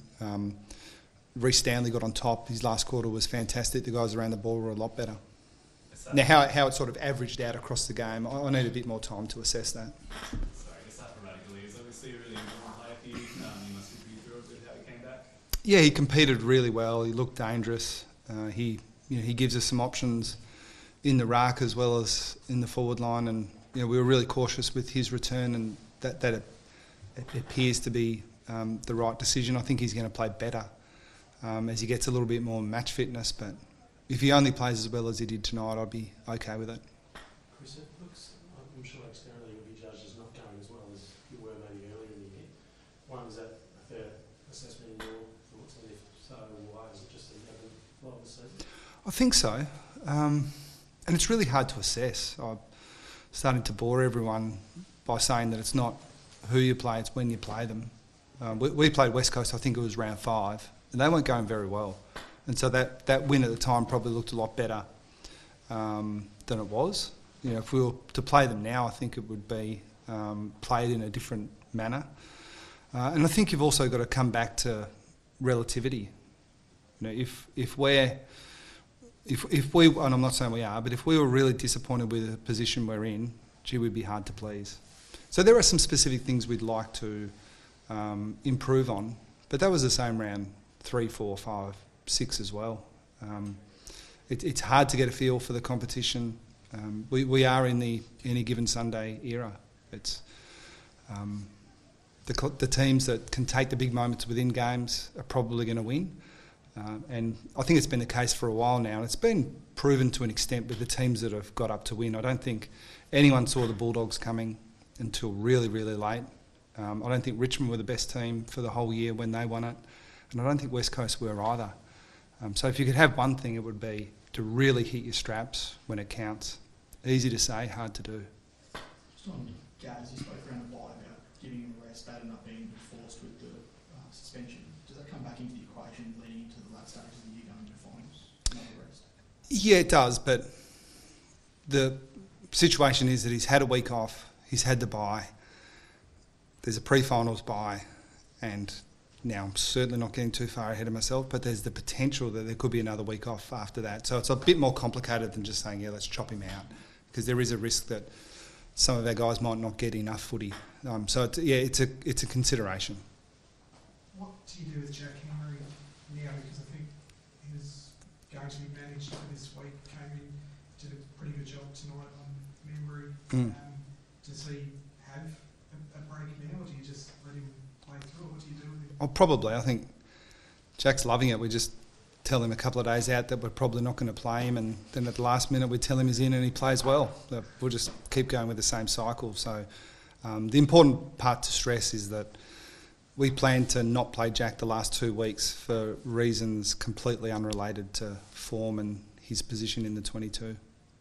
Reece Stanley got on top. His last quarter was fantastic. The guys around the ball were a lot better. Now, how it sort of averaged out across the game, I need a bit more time to assess that. Sorry, I guess athletically is obviously a really important player for you. You must be thrilled with how he came back. Yeah, he competed really well. He looked dangerous. He gives us some options in the ruck as well as in the forward line, and we were really cautious with his return, and that it appears to be the right decision. I think he's going to play better as he gets a little bit more match fitness, but if he only plays as well as he did tonight, I'd be okay with it. Chris, it looks, I'm sure externally you'll be judged as not going as well as you were maybe earlier in the year. One, is that a fair assessment in your thoughts, and if so, why is it just an ebb and flow of the season? I think so, and it's really hard to assess. I'm starting to bore everyone by saying that it's not who you play, it's when you play them. We played West Coast, I think it was round 5, and they weren't going very well. And so that win at the time probably looked a lot better than it was. If we were to play them now, I think it would be played in a different manner. And I think you've also got to come back to relativity. You know, if we, and I'm not saying we are, but if we were really disappointed with the position we're in, gee, we'd be hard to please. So there are some specific things we'd like to improve on, but that was the same round 3, 4, 5, 6 as well. It's hard to get a feel for the competition. We are in the any given Sunday era. It's the teams that can take the big moments within games are probably going to win. And I think it's been the case for a while now. And it's been proven to an extent with the teams that have got up to win. I don't think anyone saw the Bulldogs coming until really, really late. I don't think Richmond were the best team for the whole year when they won it. And I don't think West Coast were either. So if you could have one thing, it would be to really hit your straps when it counts. Easy to say, hard to do. Just on Gaz, you spoke around the bye about giving him a rest, that not being enforced with the suspension. Does that come back into the equation leading into the late stages of the year going to finals? Another rest? Yeah, it does, but the situation is that he's had a week off, he's had the bye, there's a pre-finals bye, and now I'm certainly not getting too far ahead of myself, but there's the potential that there could be another week off after that. So it's a bit more complicated than just saying, yeah, let's chop him out, because there is a risk that some of our guys might not get enough footy. So it's a consideration. What do you do with Jack Henry now? Because I think he was going to be managed for this week, came in, did a pretty good job tonight on memory. Does he have a break now, or do you just let him play through it? What do you do with him? Oh, probably. I think Jack's loving it. We just tell him a couple of days out that we're probably not going to play him, and then at the last minute we tell him he's in and he plays well. We'll just keep going with the same cycle. So the important part to stress is that we plan to not play Jack the last 2 weeks for reasons completely unrelated to form and his position in the 22.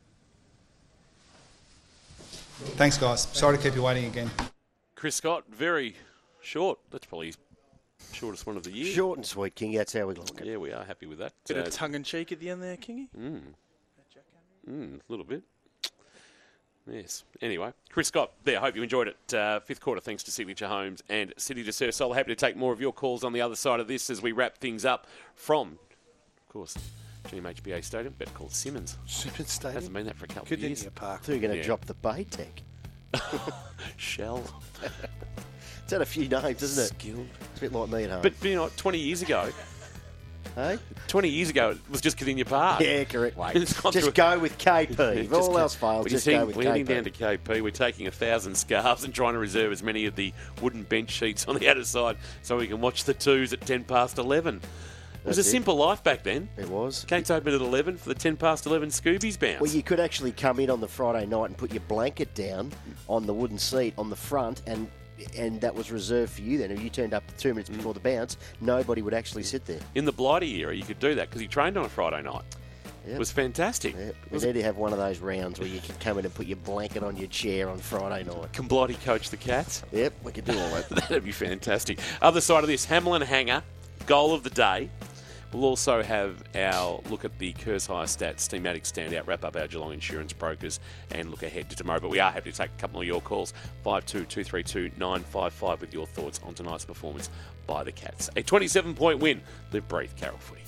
Thanks, guys. Sorry to keep you waiting again. Chris Scott, very short. That's probably his shortest one of the year. Short and sweet, King. That's how we like it. Yeah, we are happy with that. Bit of tongue-in-cheek at the end there, Kingy? A little bit. Yes. Anyway, Chris Scott there. Hope you enjoyed it. Fifth quarter, thanks to Signature Homes and City to Surf Sol. Happy to take more of your calls on the other side of this as we wrap things up from, of course, GMHBA Stadium. Better call it Simmons. Simmons Stadium? Hasn't been that for a couple of years. Park. I thought you were going to drop the Bay Tech. Shell. It's had a few names, isn't it? Skilled. It's a bit like me at home. But, 20 years ago... Hey? 20 years ago, it was just Kardinia Park. Yeah, correct. Just go with KP. If all else fails, just go with KP. We're heading down to KP. We're taking 1,000 scarves and trying to reserve as many of the wooden bench sheets on the outer side so we can watch the twos at 10 past 11. It was a simple life back then. It was. Gates open at 11 for the 10 past 11 Scoobies bounce. Well, you could actually come in on the Friday night and put your blanket down on the wooden seat on the front, and that was reserved for you then. If you turned up 2 minutes before the bounce, nobody would actually sit there. In the Blighty era, you could do that because he trained on a Friday night. Yep. It was fantastic. Yep. We need to have one of those rounds where you can come in and put your blanket on your chair on Friday night. Can Blighty coach the Cats? Yep, we could do all that. That'd be fantastic. Other side of this, Hamlin Hanger, goal of the day. We'll also have our look at the Curse Hire Stats, thematic standout, wrap up our Geelong Insurance Brokers and look ahead to tomorrow. But we are happy to take a couple of your calls, 52-232-955 with your thoughts on tonight's performance by the Cats. A 27-point win. Live, breathe, Carol footy.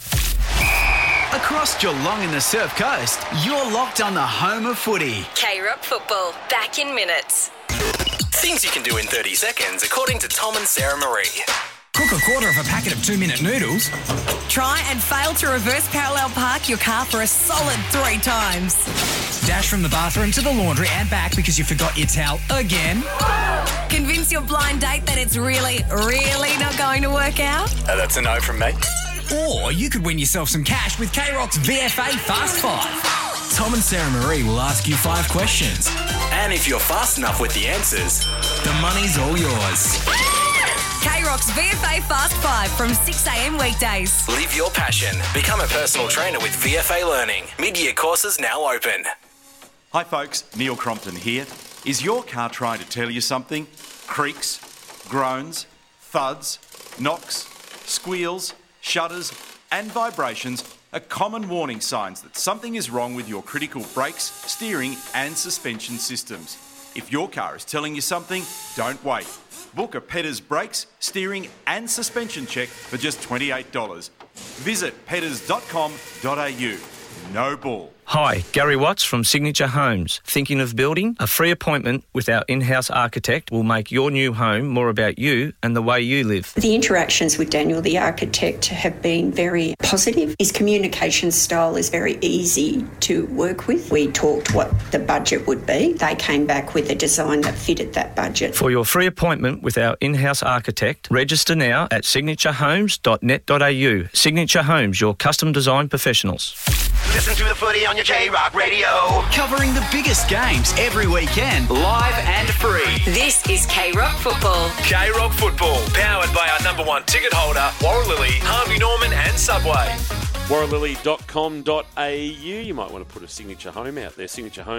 Across Geelong and the Surf Coast, you're locked on the home of footy. K-Rock Football, back in minutes. Things you can do in 30 seconds, according to Tom and Sarah Marie. Cook a quarter of a packet of 2-minute noodles. Try and fail to reverse parallel park your car for a solid 3 times. Dash from the bathroom to the laundry and back because you forgot your towel again. Convince your blind date that it's really, really not going to work out. That's a no from me. Or you could win yourself some cash with K-Rock's VFA Fast 5. Tom and Sarah Marie will ask you 5 questions. And if you're fast enough with the answers, the money's all yours. K-Rock's VFA Fast 5 from 6 a.m. weekdays. Live your passion. Become a personal trainer with VFA Learning. Mid-year courses now open. Hi folks, Neil Crompton here. Is your car trying to tell you something? Creaks, groans, thuds, knocks, squeals, shudders and vibrations are common warning signs that something is wrong with your critical brakes, steering and suspension systems. If your car is telling you something, don't wait. Book a Petters brakes, steering and suspension check for just $28. Visit petters.com.au. No bull. Hi, Gary Watts from Signature Homes. Thinking of building? A free appointment with our in-house architect will make your new home more about you and the way you live. The interactions with Daniel, the architect, have been very positive. His communication style is very easy to work with. We talked what the budget would be. They came back with a design that fitted that budget. For your free appointment with our in-house architect, register now at signaturehomes.net.au. Signature Homes, your custom design professionals. Listen to the footy on your K-Rock Radio. Covering the biggest games every weekend, live and free. This is K-Rock Football. K-Rock Football, powered by our number one ticket holder, Warralilly, Harvey Norman and Subway. Warralilly.com.au. You might want to put a signature home out there.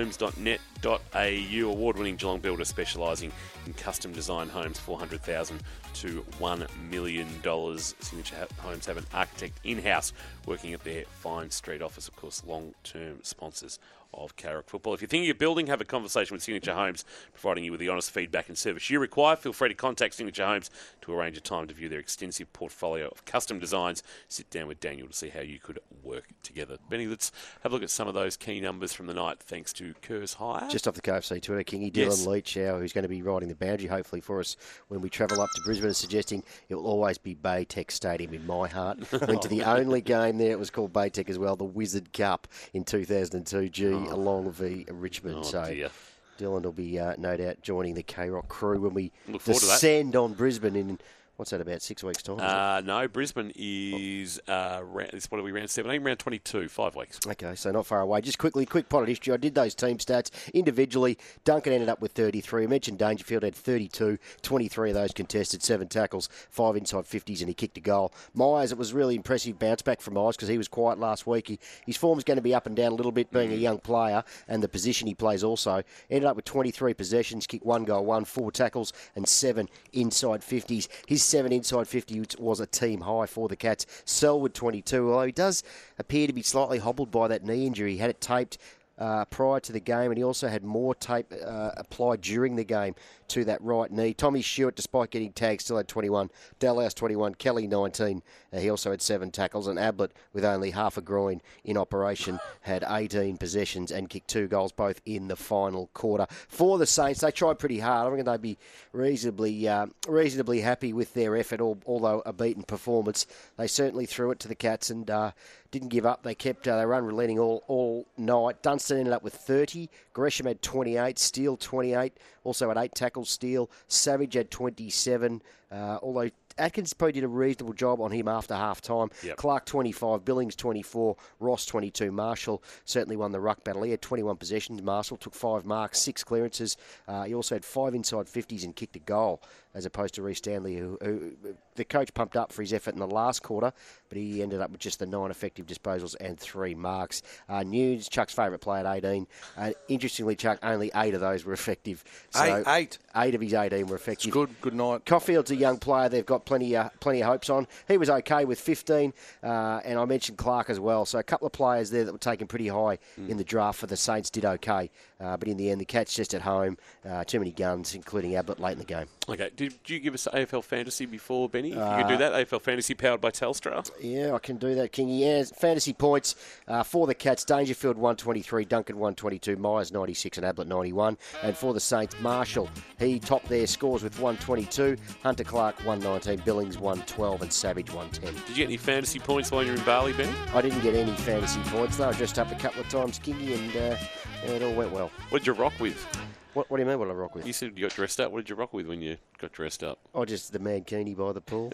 Signaturehomes.net.au. Award-winning Geelong builder specialising in custom design homes, $400,000 to $1 million. Signature Homes have an architect in-house working at their Fine Street office. Of course, long-term sponsors of K-Rock Football. If you're thinking of building, have a conversation with Signature Homes, providing you with the honest feedback and service you require. Feel free to contact Signature Homes to arrange a time to view their extensive portfolio of custom designs. Sit down with Daniel to see how you could work together. Benny, let's have a look at some of those key numbers from the night, thanks to Kerr's Hire. Just off the KFC Twitter, Kingy, Dylan Yes. Leach, who's going to be riding the boundary, hopefully, for us when we travel up to Brisbane, is suggesting it will always be Baytech Stadium in my heart. Went to the only game there, it was called Baytech as well, the Wizard Cup in 2002, along v Richmond. Dear. Dylan will be, no doubt, joining the K-Rock crew when we Look forward to that. descend on Brisbane in, what's that, about 6 weeks' time? No, Brisbane is, what are we, round 17? Round 22, 5 weeks. Okay, so not far away. Just quickly, quick potted history. I did those team stats individually. Duncan ended up with 33. I mentioned Dangerfield had 32, 23 of those contested, 7 tackles, 5 inside 50s, and he kicked a goal. Myers, it was really impressive bounce back from Myers because he was quiet last week. His form's going to be up and down a little bit, being a young player, and the position he plays also. Ended up with 23 possessions, kicked 1 goal, 4 tackles, and 7 inside 50s. His 7 inside 50 was a team high for the Cats. Selwood 22, although he does appear to be slightly hobbled by that knee injury. He had it taped prior to the game, and he also had more tape applied during the game to that right knee. Tommy Stewart, despite getting tagged, still had 21. Dalhouse 21. Kelly 19. He also had 7 tackles. And Ablett, with only half a groin in operation, had 18 possessions and kicked 2 goals, both in the final quarter. For the Saints, they tried pretty hard. I reckon they'd be reasonably happy with their effort, although a beaten performance. They certainly threw it to the Cats and didn't give up. They kept they were unrelenting all night. Dunstan ended up with 30. Gresham had 28. Steele 28. Also had 8 tackles. Steele. Savage had 27. Although Atkins probably did a reasonable job on him after half-time. Yep. Clark 25, Billings 24, Ross 22. Marshall certainly won the ruck battle. He had 21 possessions. Marshall took 5 marks, 6 clearances. He also had 5 inside 50s and kicked a goal, as opposed to Reece Stanley, who the coach pumped up for his effort in the last quarter, but he ended up with just the 9 effective disposals and 3 marks. Nunes, Chuck's favourite player at 18. Interestingly, Chuck, only 8 of those were effective. So 8 of his 18 were effective. It's good night. Caulfield's a young player they've got plenty of hopes on. He was okay with 15, and I mentioned Clark as well. So a couple of players there that were taken pretty high in the draft for the Saints did okay. But in the end, the Cats just at home, too many guns, including Ablett late in the game. Okay, did you give us AFL Fantasy before, Benny? You could do that, AFL Fantasy powered by Telstra. Yeah, I can do that, Kingy. Yeah, fantasy points for the Cats, Dangerfield 123, Duncan 122, Myers 96 and Ablett 91. And for the Saints, Marshall, he topped their scores with 122, Hunter Clark 119, Billings 112 and Savage 110. Did you get any fantasy points while you were in Bali, Benny? I didn't get any fantasy points. They were dressed up a couple of times, Kingy, and it all went well. What did you rock with? What do you mean what I rock with? You said you got dressed up. What did you rock with when you got dressed up? Oh, just the mankini by the pool.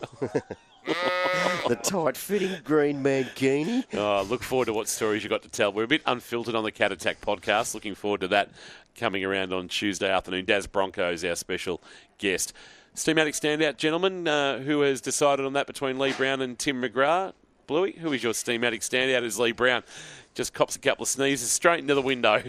The tight-fitting green mankini. Oh, look forward to what stories you got to tell. We're a bit unfiltered on the Cat Attack podcast. Looking forward to that coming around on Tuesday afternoon. Daz Bronco is our special guest. Steamatic standout, gentlemen, who has decided on that between Lee Brown and Tim McGrath? Bluey, who is your Steamatic standout? Is Lee Brown. Just cops a couple of sneezes straight into the window.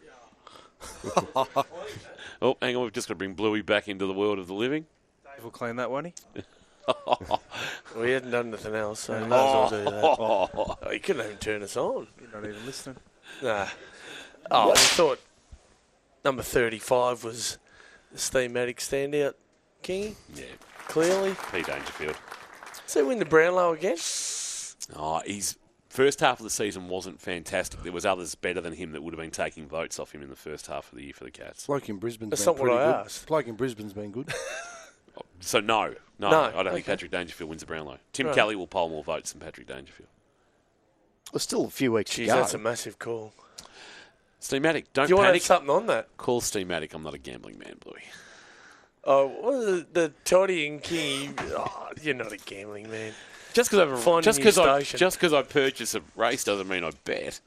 Oh, hang on, we've just got to bring Bluey back into the world of the living. Dave will clean that, won't he? We hadn't done anything else, so we might as well do that. He couldn't even turn us on. You're not even listening. Nah. Oh, I thought... Number 35 was the Steamatic standout, Kingy. Yeah. Clearly. P. Dangerfield. So win the Brownlow again? Oh, his first half of the season wasn't fantastic. There was others better than him that would have been taking votes off him in the first half of the year for the Cats. Bloke in Brisbane's That's been not what pretty I good. asked. Bloke in Brisbane's been good. So no, No, I don't think okay. Patrick Dangerfield wins the Brownlow. Tim Right. Kelly will poll more votes than Patrick Dangerfield. Well, still a few weeks to Jeez, go. that's a massive call. Steamatic, don't Do you want to panic. have something on that? Call Steamatic. I'm not a gambling man, Bluey. Oh, well, the Toddy and Kingy, you're not a gambling man. Just because Find a new station. I purchase a race doesn't mean I bet.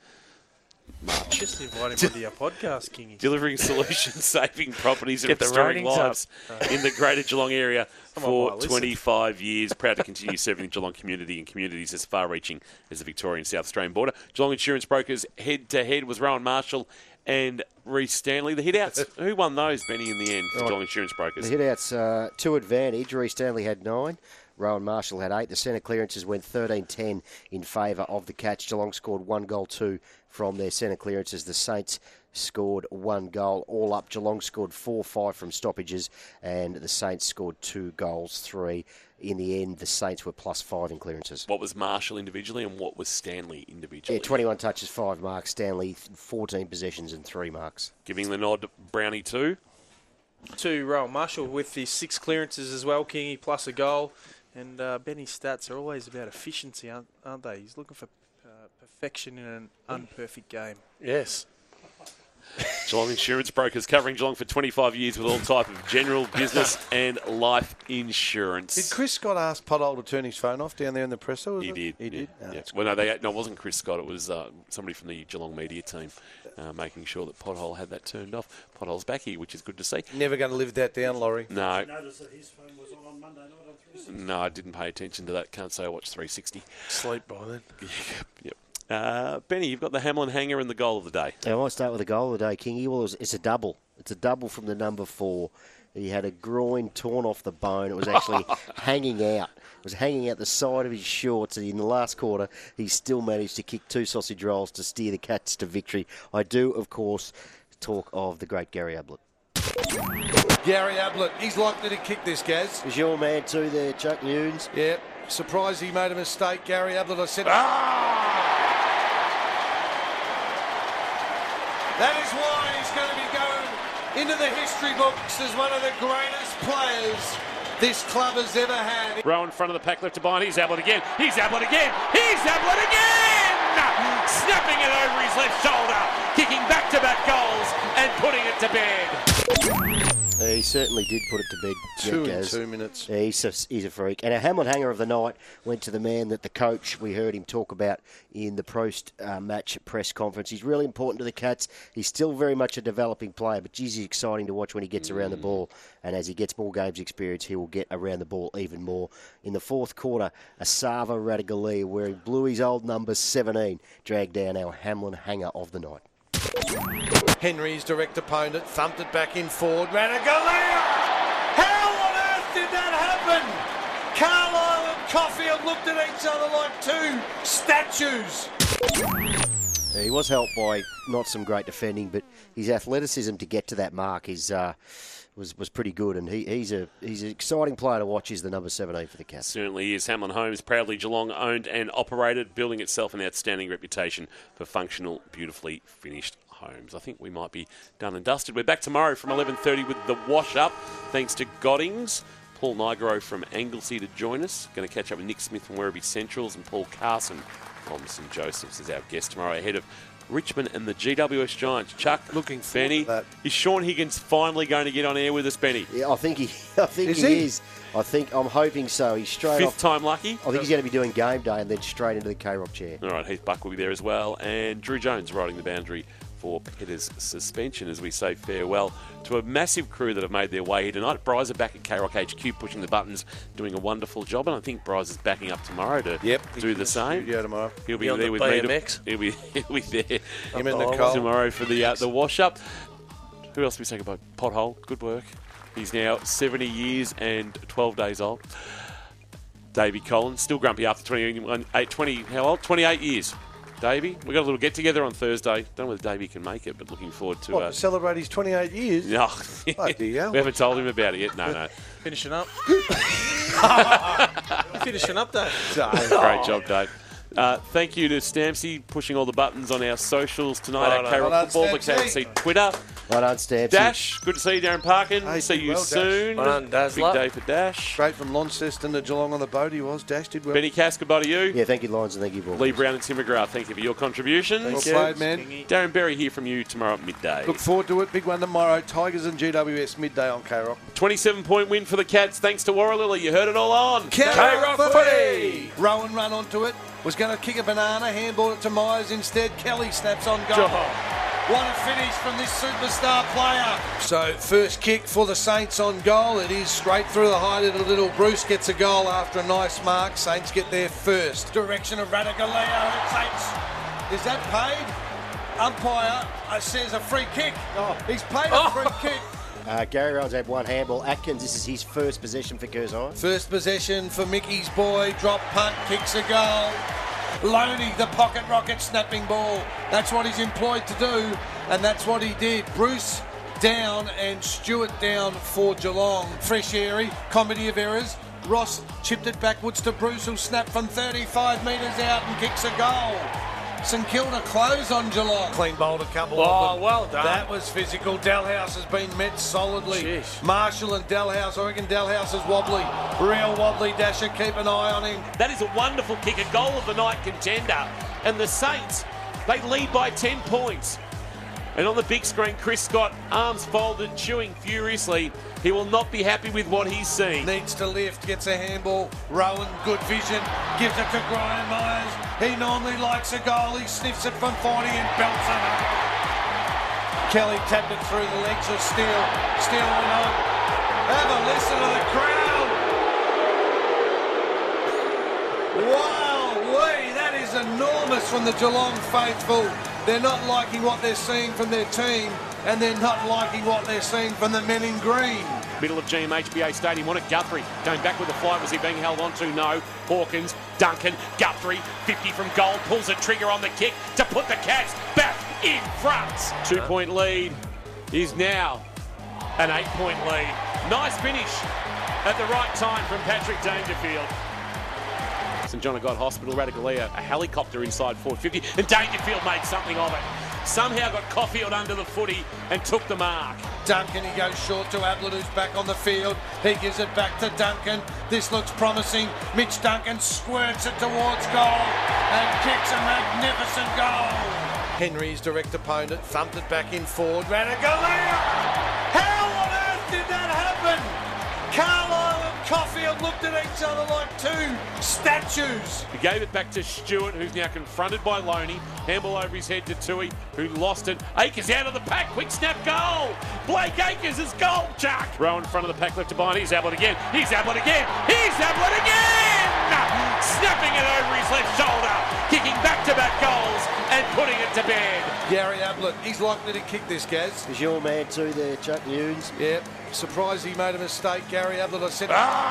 Just invite him onto your podcast, Kingy. Delivering solutions, saving properties, and Get the restoring ratings lives up. in the Greater Geelong area Come on, for boy, listen. 25 years. Proud to continue serving the Geelong community and communities as far-reaching as the Victorian South Australian border. Geelong Insurance Brokers head-to-head was Rowan Marshall and Reece Stanley. The hit-outs, who won those, Benny, in the end for Geelong Insurance Brokers? The hit-outs, to advantage. Reece Stanley had 9. Rowan Marshall had 8. The centre clearances went 13-10 in favour of the Cats. Geelong scored 1 goal, 2 from their centre clearances. The Saints scored 1 goal. All up, Geelong scored 4-5 from stoppages, and the Saints scored 2 goals, 3. In the end, the Saints were +5 in clearances. What was Marshall individually and what was Stanley individually? Yeah, 21 touches, 5 marks. Stanley, 14 possessions and 3 marks. Giving the nod to Brownie too. To Rowan Marshall with the 6 clearances as well, Kingy, plus a goal. And Benny's stats are always about efficiency, aren't they? He's looking for perfection in an unperfect game. Yes. Geelong Insurance Brokers, covering Geelong for 25 years with all type of general business and life insurance. Did Chris Scott ask Pothole to turn his phone off down there in the presser? Was He it? did. He did. Yeah. Oh, Yeah. that's Well, no, it wasn't Chris Scott. It was somebody from the Geelong media team making sure that Pothole had that turned off. Pothole's back here, which is good to see. Never going to live that down, Laurie. No. Notice that his phone was on Monday night on 360. No, I didn't pay attention to that. Can't say I watched 360. Sleep by then. Yep. Benny, you've got the Hamlin hanger and the goal of the day. I might start with the goal of the day, Kingy. Well, it's a double. It's a double from the number 4. He had a groin torn off the bone. It was actually hanging out. It was hanging out the side of his shorts, and in the last quarter, he still managed to kick 2 sausage rolls to steer the Cats to victory. I do, of course, talk of the great Gary Ablett. Gary Ablett, he's likely to kick this, Gaz. Was your man too there, Chuck Newnes? Yeah, surprised he made a mistake, Gary Ablett. I said, that is why he's going to be going into the history books as one of the greatest players this club has ever had. Rowan in front of the pack, left to behind. He's Ablett again. He's Ablett again. He's Ablett again! Snapping it over his left shoulder, kicking back-to-back goals and putting it to bed. He certainly did put it to bed. 2 in Gaz. 2 minutes. Yeah, he's a freak. And our Hamlin hanger of the night went to the man that the coach, we heard him talk about in the post-match press conference. He's really important to the Cats. He's still very much a developing player, but geez, he's exciting to watch when he gets around the ball. And as he gets more games experience, he will get around the ball even more. In the fourth quarter, Asava Radigali, wearing Bluey's old number 17, dragged down our Hamlin hanger of the night. Henry's direct opponent thumped it back in forward. Radigalia! How on earth did that happen? Carlisle and Caulfield looked at each other like 2 statues. Yeah, he was helped by not some great defending, but his athleticism to get to that mark is was pretty good, and he's an exciting player to watch. He's the number 17 for the Cats. Certainly is. Hamlin Homes, proudly Geelong owned and operated, building itself an outstanding reputation for functional, beautifully finished homes. I think we might be done and dusted. We're back tomorrow from 11:30 with the wash up. Thanks to Goddings. Paul Nigro from Anglesey to join us. Going to catch up with Nick Smith from Werribee Centrals, and Paul Carson from St Joseph's is our guest tomorrow ahead of Richmond and the GWS Giants. Chuck, looking Benny, is Sean Higgins finally going to get on air with us, Benny? Yeah, I think he is. I'm hoping so. He's straight off. Fifth time lucky? I think he's going to be doing game day and then straight into the K-Rock chair. All right, Heath Buck will be there as well, and Drew Jones riding the boundary for Petter's suspension as we say farewell to a massive crew that have made their way here tonight. Bryce are back at K-Rock HQ pushing the buttons, doing a wonderful job, and I think Bryce is backing up tomorrow to do the same. Tomorrow. He'll be on there the with BMX. me. He'll be there Him and Nicole. tomorrow for the wash-up. Who else do we say goodbye? Pothole, good work. He's now 70 years and 12 days old. Davey Collins, still grumpy after 28 years. Davey. We've got a little get-together on Thursday. Don't know whether Davey can make it, but looking forward to... to celebrate his 28 years? No. Bloody hell. We haven't told him about it yet. No. Finishing up. Finishing up, Dave. Great job, Dave. Thank you to Stampsy pushing all the buttons on our socials tonight at K-Rock Football. Look to see Twitter. Well done, Stampsy. Dash, good to see you, Darren Parkin. See you soon. Well done, Dazzler. Big day for Dash. Straight from Launceston to Geelong on the boat he was. Dash did well. Benny Cass, goodbye to you. Yeah, thank you, Lions, and thank you, Paul. Lee Brown and Tim McGrath, thank you for your contributions. Well played, man. Darren Berry here from you tomorrow at midday. Look forward to it. Big one tomorrow. Tigers and GWS midday on K-Rock. 27-point win for the Cats thanks to Warralilly. You heard it all on K-Rock Footy. Rowan run onto it. Was going to kick a banana. Handballed it to Myers instead. Kelly snaps on goal. What a finish from this superstar player. So, first kick for the Saints on goal. It is straight through the height of the little. Bruce gets a goal after a nice mark. Saints get there first. Direction of Radigaleo. Saints. Is that paid? Umpire says a free kick. He's paid a free kick. Gary Rollins had one handball. Atkins, this is his first possession for Curzon. First possession for Mickey's boy. Drop punt, kicks a goal. Loney, the pocket rocket snapping ball. That's what he's employed to do, and that's what he did. Bruce down and Stewart down for Geelong. Fresh airy, comedy of errors. Ross chipped it backwards to Bruce, who'll snap from 35 metres out and kicks a goal. St Kilda close on Geelong. Clean bowled a couple of them. Well done. That was physical. Dalhouse has been met solidly. Jeez. Marshall and Dalhouse. I reckon Dalhouse is wobbly. Real wobbly. Dasher, keep an eye on him. That is a wonderful kick, a goal of the night contender. And the Saints, they lead by 10 points. And on the big screen, Chris Scott, arms folded, chewing furiously. He will not be happy with what he's seeing. Needs to lift, gets a handball. Rowan, good vision, gives it to Brian Myers. He normally likes a goal. He sniffs it from 40 and belts it up. Kelly tapped it through the legs of Steele. Steele went on. Have a listen to the crowd. Wow, that is enormous from the Geelong faithful. They're not liking what they're seeing from their team, and they're not liking what they're seeing from the men in green. Middle of GMHBA Stadium, on it, Guthrie going back with the flight. Was he being held on to? No. Hawkins, Duncan, Guthrie, 50 from goal, pulls the trigger on the kick to put the Cats back in front. 2-point lead is now an 8-point lead. Nice finish at the right time from Patrick Dangerfield. St John of God Hospital, Radigaleo, a helicopter inside forward 50, and Dangerfield made something of it. Somehow got Caulfield under the footy and took the mark. Duncan, he goes short to Ablett, who's back on the field. He gives it back to Duncan. This looks promising. Mitch Duncan squirts it towards goal and kicks a magnificent goal. Henry's direct opponent thumped it back in forward. Radigaleo! How on earth did that happen? Carlisle and Caulfield looked at each other like two statues. He gave it back to Stewart, who's now confronted by Loney. Handball over his head to Tui, who lost it. Akers out of the pack. Quick snap goal. Blake Akers is goal, Chuck. Rowe in front of the pack, left to behind. Here's Ablett again. Here's Ablett again. Here's Ablett again. Snapping it over his left shoulder. Kicking back-to-back goals and putting it to bed. Gary Ablett, he's likely to kick this, Gaz. Is your man too there, Chuck Newnes? Yep. Surprised he made a mistake, Gary Ablett. I said,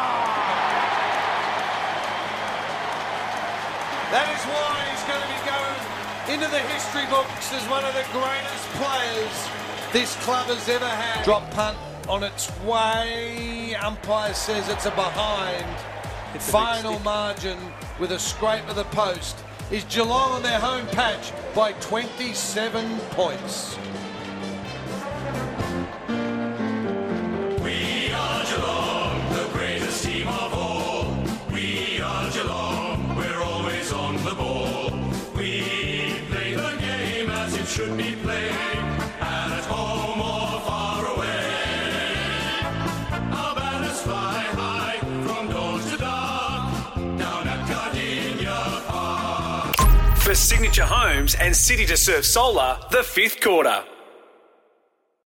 That is why he's going to be going into the history books as one of the greatest players this club has ever had. Drop punt on its way. Umpire says it's a behind. Final margin with a scrape of the post is Geelong on their home patch by 27 points. We are Geelong, the greatest team of all. We are Geelong, we're always on the ball. We play the game as it should be played, and at home or far away. Our banners fly high from dawn to dark, down at Gardenia Park. For Signature Homes and City to Surf Solar, the 5th quarter.